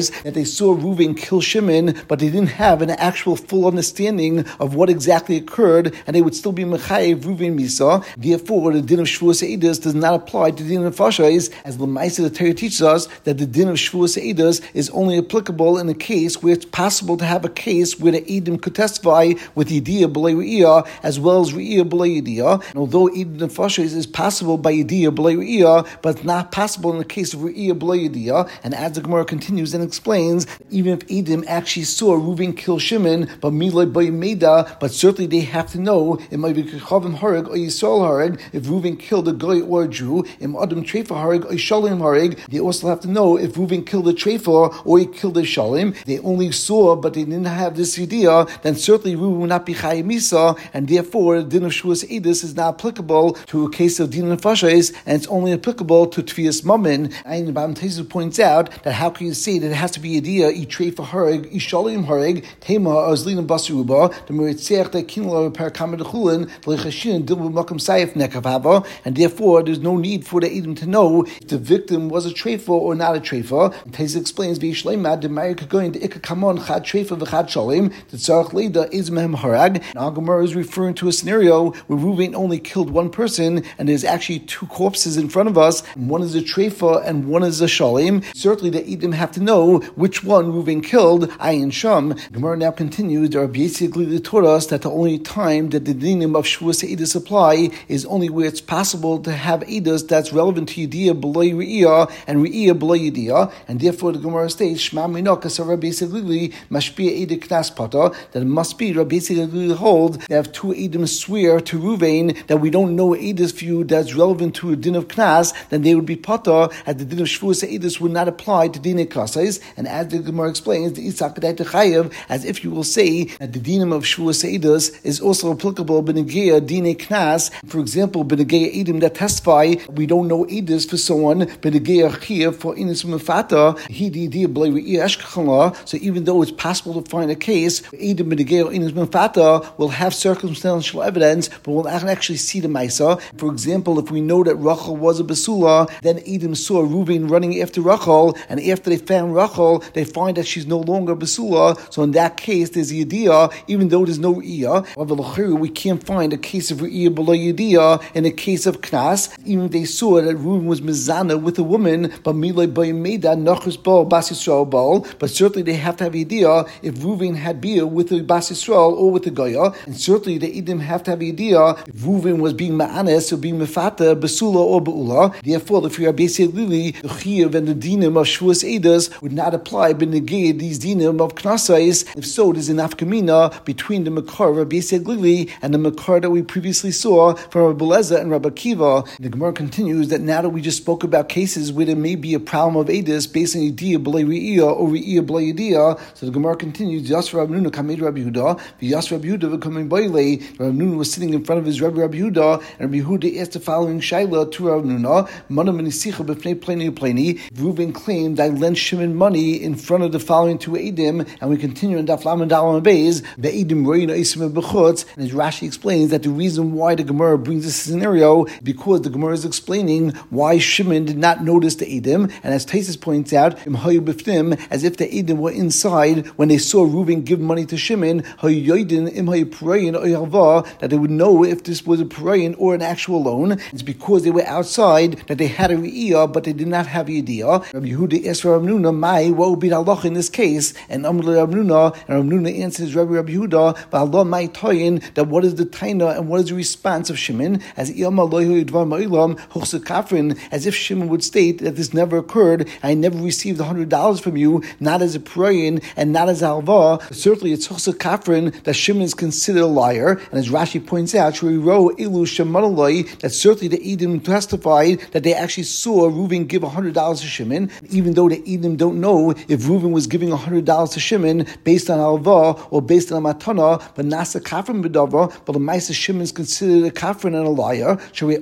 Nefashos, that they saw Reuven kill Shimon, but they didn't have an actual full understanding of what exactly occurred, and they would still be Mechayev Reuven Misa. Therefore, the din of Shavuos Eidos does not apply to the din of Nefashos, as L'maisa the Torah teaches us that the din of Shavuos Eidos is only applicable in a case where it's possible to have a case where the Eidim could testify with Yediyah B'lei Re'iyah as well as Re'iyah B'lei Yediyah. And although Eidim Nefashos is possible by Yediyah B'lei Re'iyah, but it's not possible in the case of Re'iyah B'lei Yediyah. And as the Gemara continues and explains, even if Eidim actually saw Reuven kill Shimon, but Milay B'lei Meida, but certainly they have to know it might be Chavim Hareg or Yisrael Hareg if Reuven killed a Goy or a Jew, im Adam Treifa Hareg or Shalim Hareg. They also have to know if Reuven killed a Treifa or he killed a Shalim. They only saw, but they didn't have this idea, then certainly Reuven will not be Chayim Misa, and therefore the din of Shavuos Eidos is not applicable to a case of din Nefashos, and it's only applicable to Tvias Mammon. And the Bam Tezu points out that how can you say that it has to be idea I Treifa Hareg, I Shalim Hareg, Tema or Zlina Basuruba, the Meritzech that Kinla Parakama Dechulin, Lechashin Dilbu Makam Sayef Nekavava, and therefore there's no need for the Eidim to know if the victim was a Treifa or not a Treifa. Tezu explains V'Yishleimad the Marika going to Ikakamon Chad Treifa v'Chad Shalim, the Tzarech Leida is Mehem Harag. And Al Gemara is referring to a scenario where Reuven only killed one person, and there's actually two corpses in front of us. One is a Treifa and one is a Shalim. Certainly the Eidim have to know which one Reuven killed, Ayin Sham. Gemara now continues, there are basically taught us that the only time that the dinim of Shavuos Eidos apply is only where it's possible to have Eidos that's relevant to Yediyah B'lei Re'iyah and Re'iyah B'lei Yediyah, and therefore the Gemara states, Shema Minokas Rabbi Seglili Mashpia Eidah Knas Pata, that it must be Rabbi Seglili hold they have two Eidim swear to Reuven that we don't know Eidos view that's relevant to a din of Knas, then they would be Pata, as the din of Shavuos Eidos would not apply to din of Knasais. And as the Gemara explains, the Itzak Kedai Techayev, as if you will say that the dinim of Shavuos Eidos is also applicable B'Negeya Dine Knas. For example, B'Negeya Eidim that testify, we don't know Eidos for someone, B'Negeya Chiyav for Inis Mefata, He Di Di B'Lei Re'iyah Eshkachala. So even though it's possible to find a case Eidim B'Negeya Inis Mefata will have circumstantial evidence, but we'll actually see the Maisa. For example, if we know that Rachel was a Basula, then Eidim saw Reuven running after Rachel, and after they found Rachel, they find that she's no longer Basula. So in that case, there's Yediyah, even though there's no Re'iyah. However, we can't find a case of Re'iyah B'lei Yediyah in a case of Knas. Even if they saw that Reuven was Mizana with a woman, but Milay B'Yimeda Nachus Bal Bas Yisrael Bal, but certainly they have to have Yediyah if Reuven had Bia with the Bas Yisrael or with the Goya, and certainly the Eidim have to have Yediyah if Reuven was being Ma'anes or being Mefata, Basula or Ba'ula. Therefore, if you are basically the Chiyav and the Dinim of Shavuos Eidos would not apply B'Negei these Dinim of Knasais. If so, there's an afkamina between the Makar Rabbi Seglili and the Makar that we previously saw from Rabbi Lezer and Rabbi Kiva. The Gemara continues that now that we just spoke about cases where there may be a problem of Eidos based on Yediyah B'lei Re'iyah or Re'iyah B'lei Yediyah, so the Gemara continues, Yas Rabbi Nuna Kamed Rabbi Yehuda, Yas Rabbi Yehuda v'Kamed Bailei. Rabbi Nuna was sitting in front of his Rabbi Rabbi Yehuda, and Rabbi Yehuda asked the following shaila to Rabbi Nuna, Mana Menisicha B'fnei Pleni Pleni. Reuven claimed I lent Shimon money in front of the following two Eidim, and we continue in Daf Lamed Daled Beis, the Eidim Reina Isim B'chutz, and as Rashi explains that the reason why the Gemara brings this scenario because the Gemara is explaining why Shimon did not notice the Eidim, and as Taisus points out, Im Hayu B'fnim, as if the Eidim were inside when they saw Reuven give money to Shimon, Hayu Yoidin Im Hayu Purayin or Yalva, that they would know if this was a Purayin or an actual loan. It's because they were outside that they had a Re'iyah, but they did not have a Yediyah. Rabbi Yehuda asked Rabbi Nuna, Mai, what would be the halacha in this case? And Amr Rabbi Nuna, and Rabbi Nuna answers Rabbi Rabbi Yehuda, V'Allah Mai Toyin, that what is the taina and what is the response of Shimon? As Iyama Loihu Dvar Ma'ilam, Huchse Kafrin, as if Shimon would state that this never occurred, I never received one hundred dollars from you, not as a Purayin and not as Alva. Certainly it's Huchse Kafrin that Shimon is considered a liar, and as Rashi points out, Shuriro Ilu Shemanalai, that certainly the Edom testified that they actually saw Reuven give one hundred dollars to Shimon, even though the Edom don't know if Reuven was giving one hundred dollars to Shimon based on Alva or based on a Matana, but Nasa Kafrin B'Dava, but the Maisa Shimon is considered a Kafrin and a liar.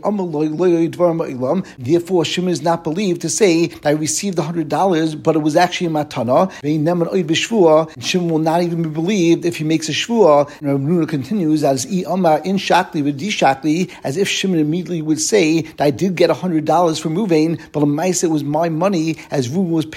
Therefore, Shimon is not believed to say that I received one hundred dollars, but it was actually a Matana. And Shimon will not even be believed if he makes a Shvua. And Rabbi Nuna continues as I Amar in Shakli with Di Shakli, as if Shimon immediately would say that I did get one hundred dollars from Reuven, but the Maisa it was my money, as Reuven was paying back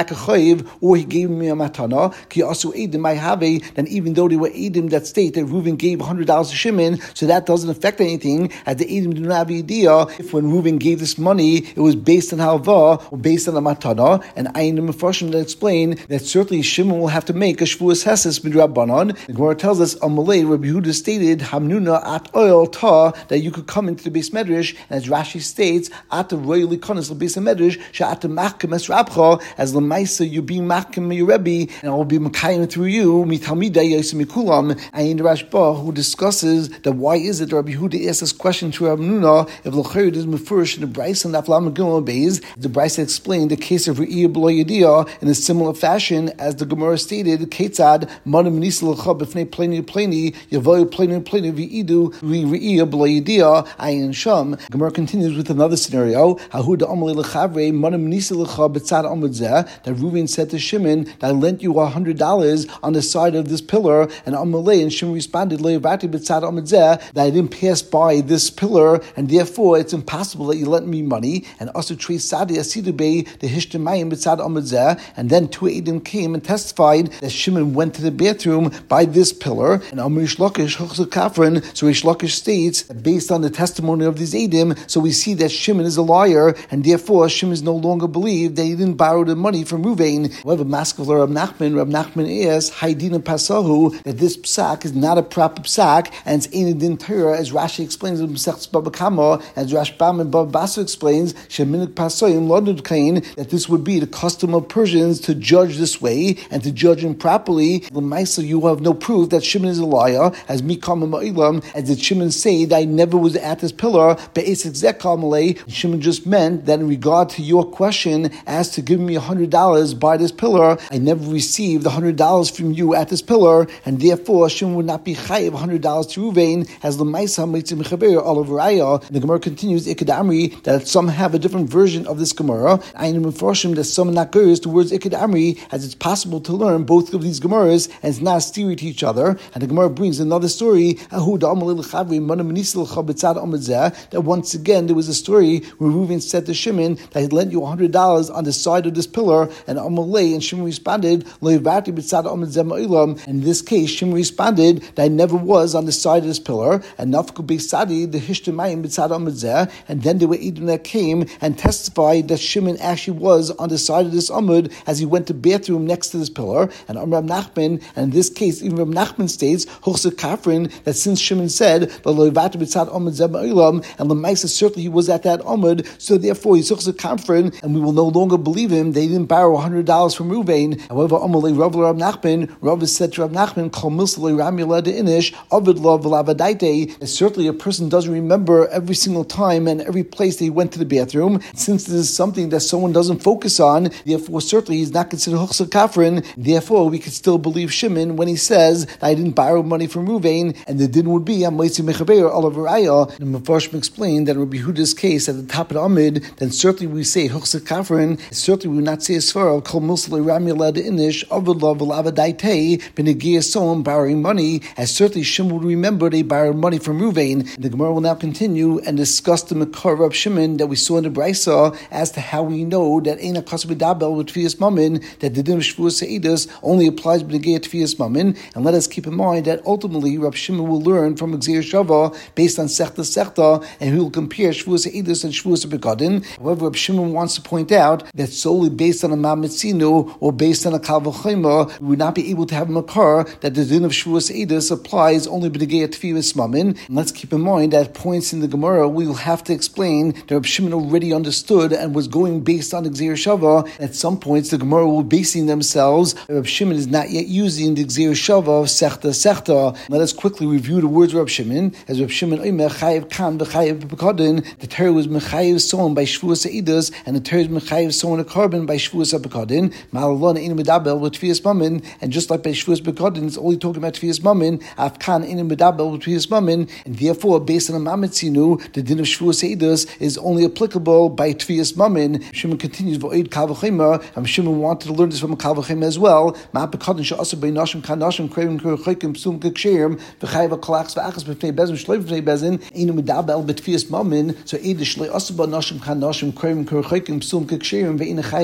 back a chayiv, or he gave me a matana, ki also edim my have, then even though they were edim that state that Reuven gave one hundred dollars to Shimon, so that doesn't affect anything, as the edim do not have idea if when Reuven gave this money, it was based on halva or based on a matana, and I am Mefarshim to explain that certainly Shimon will have to make a shvuas heses b'drabanan. The Gemara tells us, Amalei, Rabbi Yehuda stated, Hamnuna at oil ta, that you could come into the base medrash, and as Rashi states, at the royally konas the base medrash, sha'at machkem es rabcha, as lemaisa you be machkem your Rebbe, and I will be mekayim through you, mitalmidei yosim mikulam. And Rashba, who discusses that why is it Rabbi Yehuda asks this question to Rabbi Nuna, if l'chayr is mefurish in the Bryce and Aflam Gimel Beis, the Bryce explained the case of Re'iyah b'lo Yediyah in a similar fashion as the Gemara stated, Ketzad Manim Nisal L'cha B'fnei Pleni Pleni Yavoy Pleni Pleni V'idu Re'iyah b'lo Yediyah Ayin Sham. Gemara continues with another scenario. Hahu da'amalei l'chavrei Manim Nisal L'cha B'tzad Amud Zeh, that Reuven said to Shimon that I lent you a hundred dollars on the side of this pillar, and Amalei, and Shimon responded Le'avati B'tzad Amud Zeh, that I didn't pass by this pillar, and therefore it's impossible that you lent me money. And also Trei Sadi Asidubei the Hishtamayim B'tzad Amud Zeh, and then two Eidim came and testified that Shimon went to the bathroom by this pillar, and Amr Rish Lakish Chochzeh Kafran. So Rish Lakish states that based on the testimony of these Eidim, so we see that Shimon is a liar, and therefore Shimon is no longer believed that he didn't borrow the money from Reuven. However, Maskevler Rab Nachman, Rab Nachman asks Haidina Pasahu, that this psak is not a proper psak, and it's Ein Din Torah, as Rashi explains in Masechtas Baba Kama, as Rashbam and Baba Basu explains Sheminik Pasoyim Lodud Kain, that this would be the custom of Persians to judge this way and to judge improperly. L'maisa, you have no proof that Shimon is a liar, as Mikam Ma'ilam, as did Shimon say that I never was at this pillar. Be'esek Zekal Malay, Shimon just meant that in regard to your question as to give me a hundred dollars by this pillar, I never received a hundred dollars from you at this pillar, and therefore Shimon would not be chayiv a hundred dollars to Reuven, as L'maisa Mitzim Mechaber Oliver Raya. The Gemara continues Ikad Amri, that some have a different version of this Gemara. I am Mefarshim that some not goes towards Ikad Amri, as it's possible to learn both of these Gemaras, and it's not steering to each other. And the Gemara brings another story, that once again there was a story where Reuven said to Shimon that he lent you one hundred dollars on the side of this pillar, and Amalei, and Shimon responded, in this case, Shimon responded that I never was on the side of this pillar, and Nafku Beisadi, the Hishtamayim B'tzad Amud Zeh, and then there were Edom that came and testified that Shimon actually was on the side of this Amud as he went to bathroom next to this pillar, and Amr Rab Nachman, and in this case, even Rab Nachman states, Chochzeh Kafran, that since Shimon said, and Lamaisa certainly he was at that Amud, so therefore he's Chochzeh Kafran, and we will no longer believe him. They didn't borrow one hundred dollars from Reuven. However, Amalei Rav Rab Nachman, Rav said to Rab Nachman, Kol Milsalei Ramila de Inish, Avid Lav V'Lavadaite. Certainly a person doesn't remember every single time and every place that he went to the bathroom. Since this is something that someone doesn't focus on, therefore certainly he's not considered Chochzeh Kafran. Therefore, we could still believe Shimon when he says that I didn't borrow money from Reuven, and the din would be Amoitzi Mechaber Olav Raya. The Mefarshim explained that in Rabbi Yehuda's case at the top of the Amid, then certainly we say Chochzeh Kafran. Certainly we would not say a svara Kol Milsalei Ramila de Inish Avid Lav V'Lavadaite B'Negiyah Soam borrowing money, as certainly Shimon would remember they borrowed money from Reuven. The Gemara will now continue and discuss the Makar of Shimon that we saw in the Brisa as to how we know that Eina Kasab Dabel with Tfias Mammon, that the din of Shvuas Seidus only applies B'Negiyah Tfias Mammon. And let us keep in mind that ultimately Rab Shimon will learn from Gzeir Shava based on Sechta Sechta, and he will compare Shvuas Seidus and Shvuas Begadin. However, Rab Shimon wants to point out that solely based on a Mamitzinu or based on a Kal V'Chema, we would not be able to have a Makar that the din of Shvuas Seidus applies only B'Negiyah Tfias Mammon. And let's keep in mind that points in the Gemara we will have to explain that Rab Shimon already understood and was going based on Gzeir Shava. At some points the Gemara will be basing themselves. Rab Shimon is not yet using the Gzeir Shava of Sechta Sechta. Let us quickly review the words of Rab Shimon. As Rab Shimon Omer Chayev Kan V'Chayev B'Kadin, the Torah was Mechayev Soon by Shvuas Seidus, and the Torah is Mechayev Soon a carbon by Shvuas B'Kadin. Ma'alon Ein Medabel with Tfias Mammon, and just like by Shvuas B'Kadin, it's only talking about Tfias Mammon. Afkan Ein Medabel with Tfias Mammon, and therefore based on a Mamitzinu, the din of Shvuas Seidus is only applicable by Tfias Mammon. Shimon continues V'Oid Kal V'Chema, and Shimon wanted to learn this from a Kal V'Chema as well. Ma'at B'Kadin Sha'asa Bei Nashim Kan Nashim Krevim Kerchokim Psum Keksherim V'Chayev Kolachs V'Achas B'Fnei Bezin Shloim B'Fnei Bezin Ein Medabel B'Tfias Mammon. So either Shlei Asa Bei Nashim Kan Nashim Krevim Kerchokim Psum Keksherim Ve'Ein Chayev Al Achas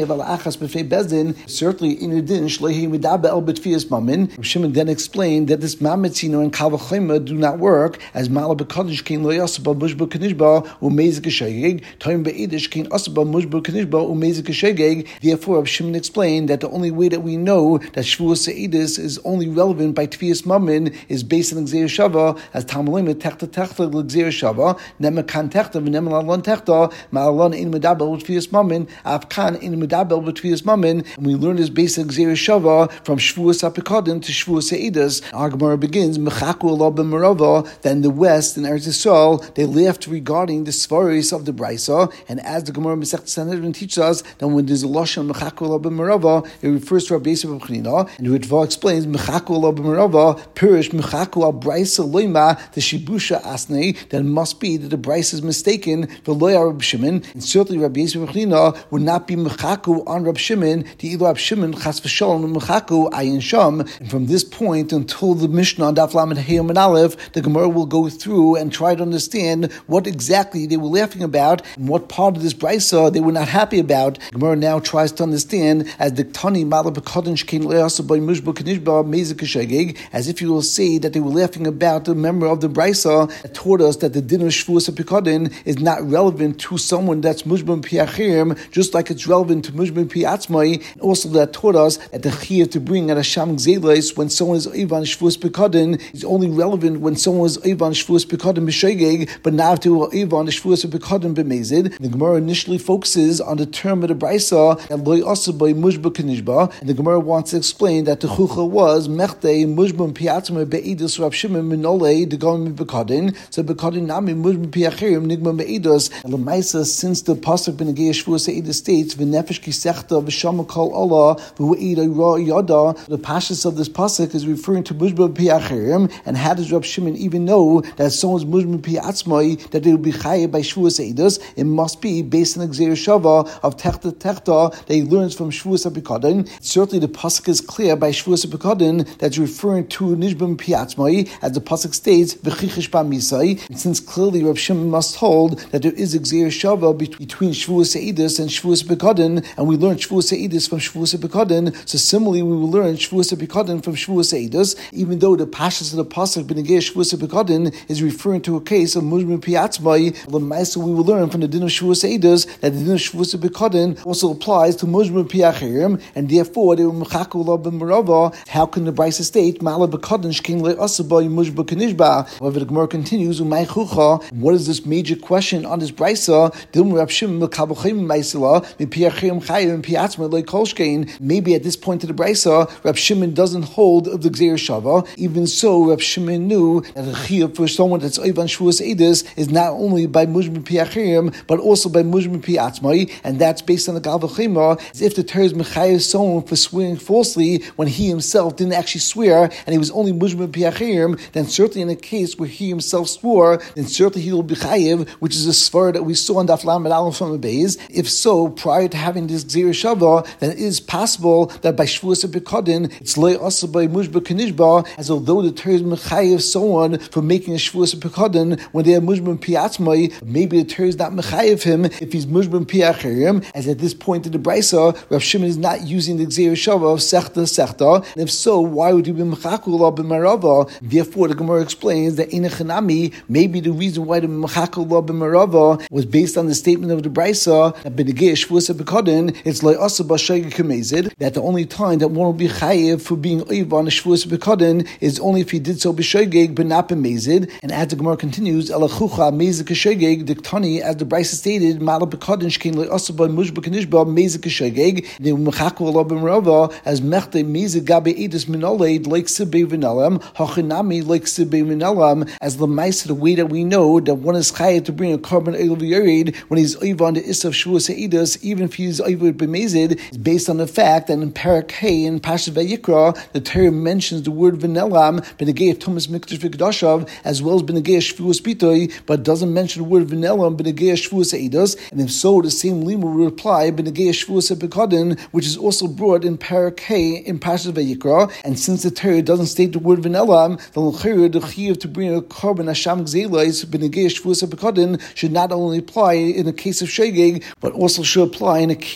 Echas B'fei Bezdin, certainly in your din, Shlehi Midaba El B'tfias Mamin. Shimon then explained that this Mamitzino and Kal V'chema do not work as Mala B'Kodesh Kein Lo Yasaba Mushba Kanishba Umezik Shegeg, Toim Be'edish Kein Asaba Mushba Kanishba Umezik Shegeg. Therefore, Shimon explained that the only way that we know that Shavuos Se'edis is only relevant by Tfias Mamin is based on Gzeir Shava, as Tamalim Techta Techta Gzeir Shava, Nemakan Techta V'Nemalon Techta, Ma'alon in Medabel Tfias Mamin, Afkan in Medabel Tfias Mamin, and we learn this basic Gzeir Shava from Shavuos Apikodim to Shavuos Se'edis. Our Gemara begins Mechaku Allah b'Merava. That in the West in Eretz Yisrael they laughed regarding the svaris of the Brisa, and as the Gemara Masechet Sanhedrin teaches us that when there's a lashon Mechaku Allah b'Merava, it refers to Rabbi Yosef B'Chanina, and the Ritva explains Mechaku Allah b'Merava Pirish Mechaku al Brisa Loima the Shibusha Asnei, that it must be that the Brisa is mistaken for Loya Rabbi Shimon, and certainly Rabbi Yosef B'Chanina would not be Mechaku on Rabbi Shimon to either Rabbi Shimon Chas v'Shalom Mechaku Ayin Sham. And from this point until the Mishnah on Daf Lamed Hey and Aleph, the Gemara will go through and try to understand what exactly they were laughing about and what part of this Brisa they were not happy about. The Gemara now tries to understand as the Tani Mala B'Kodesh Kein Le'asa by Mushba Kanishba Mezik Shegeg, as if you will say that they were laughing about the member of the Brisa that taught us that the din of Shavuos Apikodim is not relevant to someone that's Mushba Piachirim, just like it's relevant to Mushba Piatzmai. Also, that taught us that the chiyuv to bring at Hasham Gzelis when someone is Ivan Shavuos Apikodim is only relevant when someone is Ivan Shavuos Apikodim b'Shegeg, but not to Ivan Shavuos Apikodim b'Mezid. The Gemara initially focuses on the term of the Brisa that Loi Asa by Mushba Kanishba, and the Gemara wants to explain that the chucha was Mechte Mushba Piatzma Be'edus Rab Shimon Minole the Gom Bekodin, so Bekodin Nami Mushba Piachirim Nigma Be'edus. And Lamaisa, since the pasuk Benegei Shavuos Se'edus states V'nefesh Kisechta V'shama Kol Allah V'hu'eda Ra Yada, the pashas of this pasuk is referring to Mushba Piachirim. And how does Rab Shimon even know that someone's Mushba Piatzmai that they will be chayav by Shavuos Se'edus? It must be based on the Gzeir Shava of Techta Techta that he learns from Shavuos Apikodim. Certainly the pasuk is clear by Shavuos Apikodim that's referring to Nishbam Piatzmai, as the pasuk states V'chichish Ba'misai. And since clearly Rab Shimon must hold that there is a Gzeir Shava between Shavuos Se'edus and Shavuos Apikodim, and we learn Shavuos Se'edus from Shavuos Apikodim, so similarly we will learn Shavuos Apikodim from Shavuos Se'edus, even though the pashas of the pasuk Benegei Shavuos Apikodim is referring to a case of Mushba Piatzmai. L'maisa we will learn from the din of Shavuos Se'edus that the din of Shavuos Apikodim also applies to Mushba Piachirim, and therefore they were Mechaku Allah b'Merava. How can the Brisa state Mala B'Kodesh King Le'asa by Mushba Kanishba? However, the Gemara continues Umay Chucha. What is this major question on this Brisa? Dilm Rab Shimon Mekabachim Ma'isela Mipiachirim Chayim Piatzma Le'Kolshkein. Maybe at this point of the Brisa, Rab Shimon doesn't hold of the Gzeir Shava. Even so, Rab Shimon knew that the chiyuv for someone that's Ivan Shavuos Se'edus is not only by Mushba Piachirim but also by Mushba Piatzmai, and that's based on the Kal V'chema, as if the Torah is mechayev someone for swearing falsely when he himself didn't actually swear and he was only Mushba Piachirim. Then certainly in a case where he himself swore, then certainly he will be chayev, which is a svar that we saw on Daf Lamed Aleph from the Beis. If so, prior to having this Gzeir Shava, then it is possible that by Shavuos Apikodim it's Lei Asa by Mushba Kanishba, as although the Torah is mechayev someone for making a Shavuos Apikodim when they are Mushba Piatzmai, maybe the Torah is not mechayev him if he's Mushba Piachirim, as at this point in the Brisa, Rav Shimon is not using the Gzeir Shava of Sechta Sechta, and if so, why would you be Mechakul Allah b'Merava? Therefore, the Gemara explains that Inachanami, maybe the reason why the Mechakul Allah b'Merava was based on the statement of the Brisa that Benegei Shavuos Apikodim it's like Asa b'Shegeg Kamezid, that the only time that one will be chayev for being oiv on a Shavuos Apikodim is only if he did so b'Shegeg but not b'Mezid. And as the Gemara continues, Elachucha Mezid K'Shegeg Diktani, as the Brisa stated, Mala b'Kodim Shkein like Asa b'Mushba Kanishba Mezid K'Shegeg, the Mechakul Allah b'Merava as Mechte Mezid Gabe Edus Minoled like Sibei V'Nelam Hachinami like Sibei V'Nelam, as the Maisa, the way that we know that one is chayev to bring a carbon oil Yerid when he's oiv on the Issa of Shavuos Se'edus, even if he's oiv b'Mezid, is based on the fact that in Parak Hey in Pashat Vayikra the Torah mentions the word V'Nelam Benegei Tumas Mikdash V'Kedashav as well as Benegei Shavuos Pitoi, but doesn't mention the word V'Nelam Benegei Shavuos Se'edus. And if so, the same lima will reply Benegei Shavuos Apikodim, which is also brought in Parak Hey in Pashat Vayikra. And since the Torah doesn't state the word V'Nelam, the l'chira the chiyuv to bring a carbon Hasham Gzeilais Benegei Shavuos Apikodim should not only apply in a case of Shegeg, but also should apply in a case where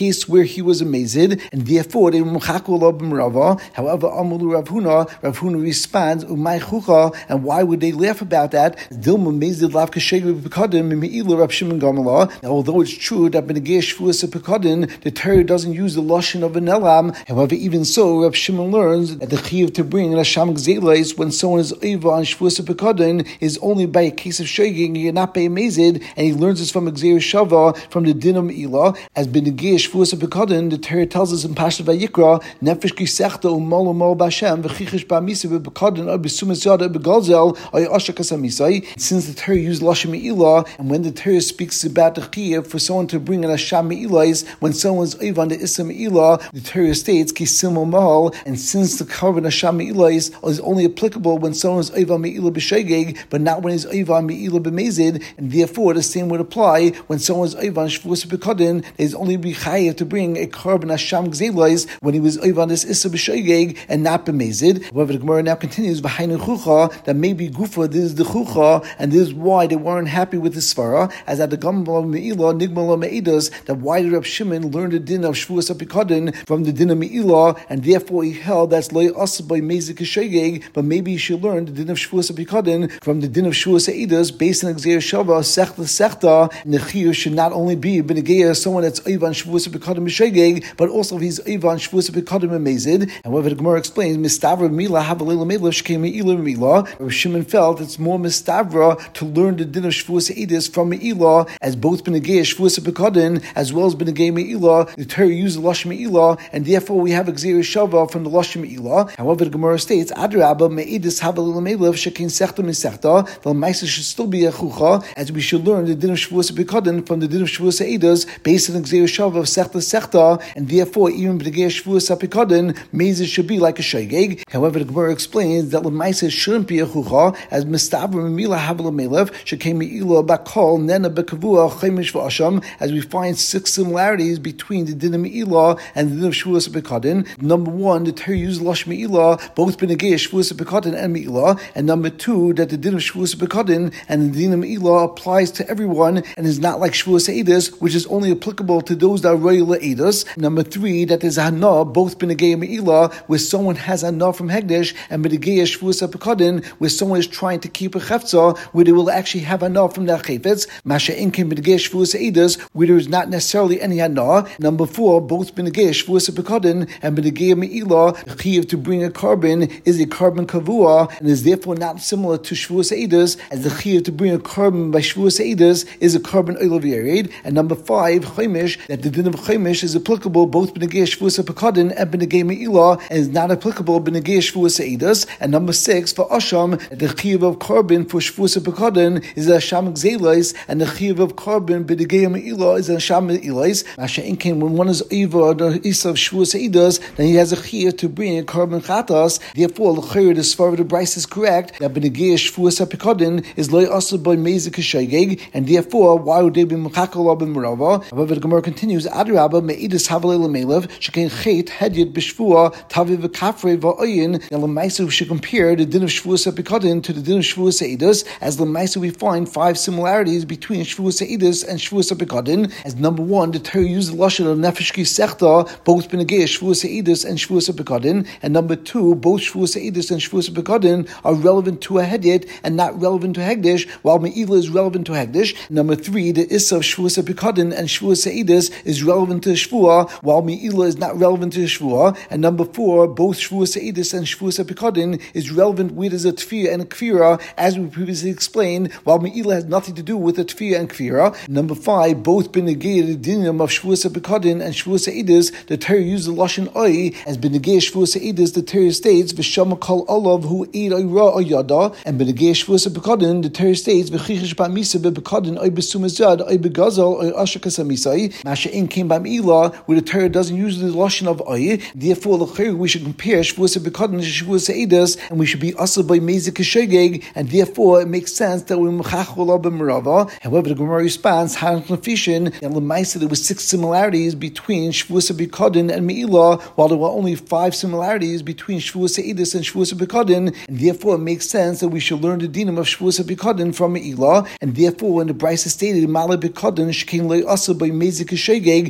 he was a mazid, and therefore they were mechakol lo b'merava. However, Amulu Rav Huna, Rav Huna responds, Umay chucha, and why would they laugh about that? Dilma mazid lav kashegel b'pekadim me'ila Rav Shimon Gamala. Although it's true that b'negei shvuas pekadin, the Torah doesn't use the lashon of an elam. However, even so, Rav Shimon learns that the chiyuv to bring an Hasham Gzelis when someone is Eva on Shvuas Pekadin is only by a case of Sheging, he cannot pay a Mazid, and he learns this from Gzeir Shava, from the Din of Ilah. As B'negei Shvuas Pekadin, the Torah tells us in Pashat Vayikra, Nefesh Kisechta Umol Umol B'Hashem, V'chichish B'Amisa B'Pekadin, or B'Sumas Yada B'Galzel, or Ashakas Amisai. Since the Torah used Lashon Me'ilah, and when the Torah speaks about the chiyuv for someone to bring an Hasham Me'ilah, when someone's Eva on the Issa Me'ilah, the Torah states, Kisimol Mahal, and since the Karban Hasham Me'ilah is only applicable when someone's Eiva Me'ilah b'Shegeg, but not when he's Eiva Me'ilah b'Mezid, and therefore the same would apply when someone's Eiva on Shvuas Pekadin. There's only b'Chayev to bring a Karban Hasham Gzelis when he was Eiva on this Issa b'Shegeg and not b'Mezid. However, the Gemara now continues V'Hainu Chucha, that maybe Gufa, this is the Chucha, and this is why they weren't happy with the Svara, as at the Gambala Me'ilah, Nigmala Me'idas, that why did Reb Shimon learn the din of Shvuas Pekadin from the din of Me'ilah, and therefore he held that's Loi Asa by Mezid Keshegeg, but maybe you should learn the din of Shvuas Pekadin from the din of Shvuas Eidos based on Gzeir Shava, Sechta Sechta, and the chiyuv should not only be B'negei someone that's Eivan Shvuas Pekadin B'Shegeg, but also if he's Eivan Shvuas Pekadin B'Mezid. And whatever the Gemara explains, Mistavra Mila Havalela Mela Shkei Me'ilah Mila. Rav Shimon felt it's more Mistavra to learn the din of Shvuas Eidos from Me'ilah, as both B'negei Shvuas Pekadin as well as B'negei Me'ilah. The Torah uses Lashon Me'ilah, and therefore we have Gzeir Shava from the Lashon Me'ilah. However, the Gemara states, Adrabba Me'edis Havalil Me'lev Shekin Sechta Misechta. The Lamaisa should still be a chucha, as we should learn the din of Shvuas Pekadin from the din of Shvuas Eidos based on the Gzeir Shava of Sechta Sechta, and therefore even B'negei Shvuas Pekadin Mezid should be like a Shegeg. However, the Gemara explains that Lamaisa shouldn't be a chucha, as Mistavra Mila Havalil Me'lev Shekin Me'ilah Bakol Nena Bekavua Chemish V'Asham, as we find six similarities between the din of Me'ilah and the din of Shvuas Pekadin. Number one, the Torah used Lashon Me'ilah, both B'negei Shvuas Pekadin and Me'ilah, and number two, that the din of Shvuas Pekadin and the din of Me'ilah applies to everyone and is not like Shvuas Eidos, which is only applicable to those that are royal Eidos. Number three, that there's Hana, both B'negei and Me'ilah, where someone has Hana from Hegdesh, and B'negei Shvuas Pekadin, where someone is trying to keep a Chefza, where they will actually have Hana from that Chefetz. Masha Inkim B'negei Shvuas Eidos, where there is not necessarily any Hana. Number four, both B'negei Shvuas Pekadin and B'negei Me'ilah, the chiyuv to bring a carbon is a carbon kavua, and is therefore not similar to Shvuas Eidos, as the chiyuv to bring a carbon by Shvuas Eidos is a carbon oil of Yered. And number five, Chaimish, that the din of Chaimish is applicable both B'negei Shvuas Pekadin and B'negei Me'ilah, and is not applicable B'negei Shvuas Eidos. And number six, for Asham, that the chiyuv of carbon for Shvuas Pekadin is a Hasham Gzelis, and the chiyuv of carbon B'negei Me'ilah is a Hasham Me'ilah. Masha Inkin, when one is Eva the Isa of Shvuas Eidos, then he has a chiyuv to bring a carbon chatas. Therefore, the chiyuv, the svar of the Bryce is correct that B'negei Shvuas Pekadin is loy also by Mezid Keshegeg, and therefore why would they be mechakol b'merava? However, the Gemara continues, Adrabba Me'edis Havalel Melev Shekin Chet Hedyet B'Shvua Tavi V'Kafrei V'Oyin. Now, Lamaisa we should compare the din of Shvuas Pekadin to the din of Shvuas Eidos. As Lamaisa we find five similarities between Shvuas Eidos and Shvuas Pekadin. As number one, the Torah used the lashon of Nefesh Kisechta, both B'negei Shvuas Eidos and Shvuas Pekadin. And number two, both Shvuas Eidos and Shvuas Pekadin are relevant to a Hedyet and not relevant to Hegdesh, while Me'ilah is relevant to Hegdesh. Number three, the Issa of Shvuas Pekadin and Shvuas Eidos is relevant to Shvua, while Me'ilah is not relevant to Shvua. And number four, both Shvuas Eidos and Shvuas Pekadin is relevant where there's a Tfiyah and a Kfira, as we previously explained, while Me'ilah has nothing to do with a Tfiyah and Kfira. Number five, both B'negei the dinim of Shvuas Pekadin and Shvuas Eidos, the Torah uses the lashon oi, as B'negei Shvuas Eidos, the Torah states V'shama kol olav hu eid oira oyada, and B'negei Shvuas Pekadin, the Torah states V'chichish ba'misa be'pekadin oi b'sumas yad oi b'gazal oi ashakas hamisai. Masha'in came by Me'ilah, where the Torah doesn't use the lashon of oi. Therefore, the we should compare Shvuas Pekadin to Shvuas Eidos, and we should be asa by Mezid Keshegeg, and therefore it makes sense that we mechachol b'merava. However, the Gemara responds Han Nefishin, and Lemaisa there were six similarities between Shvuas Pekadin and Me'ilah, while there were only five similarities between Shvuas Eidos and Shvuas Pekadin, and therefore it makes sense that we should learn the dinim of Shvuas Pekadin from Me'ilah, and therefore when the Bryce is stated Mala Pekadin Shekin Lei Asa by Mezid Keshegeg, it does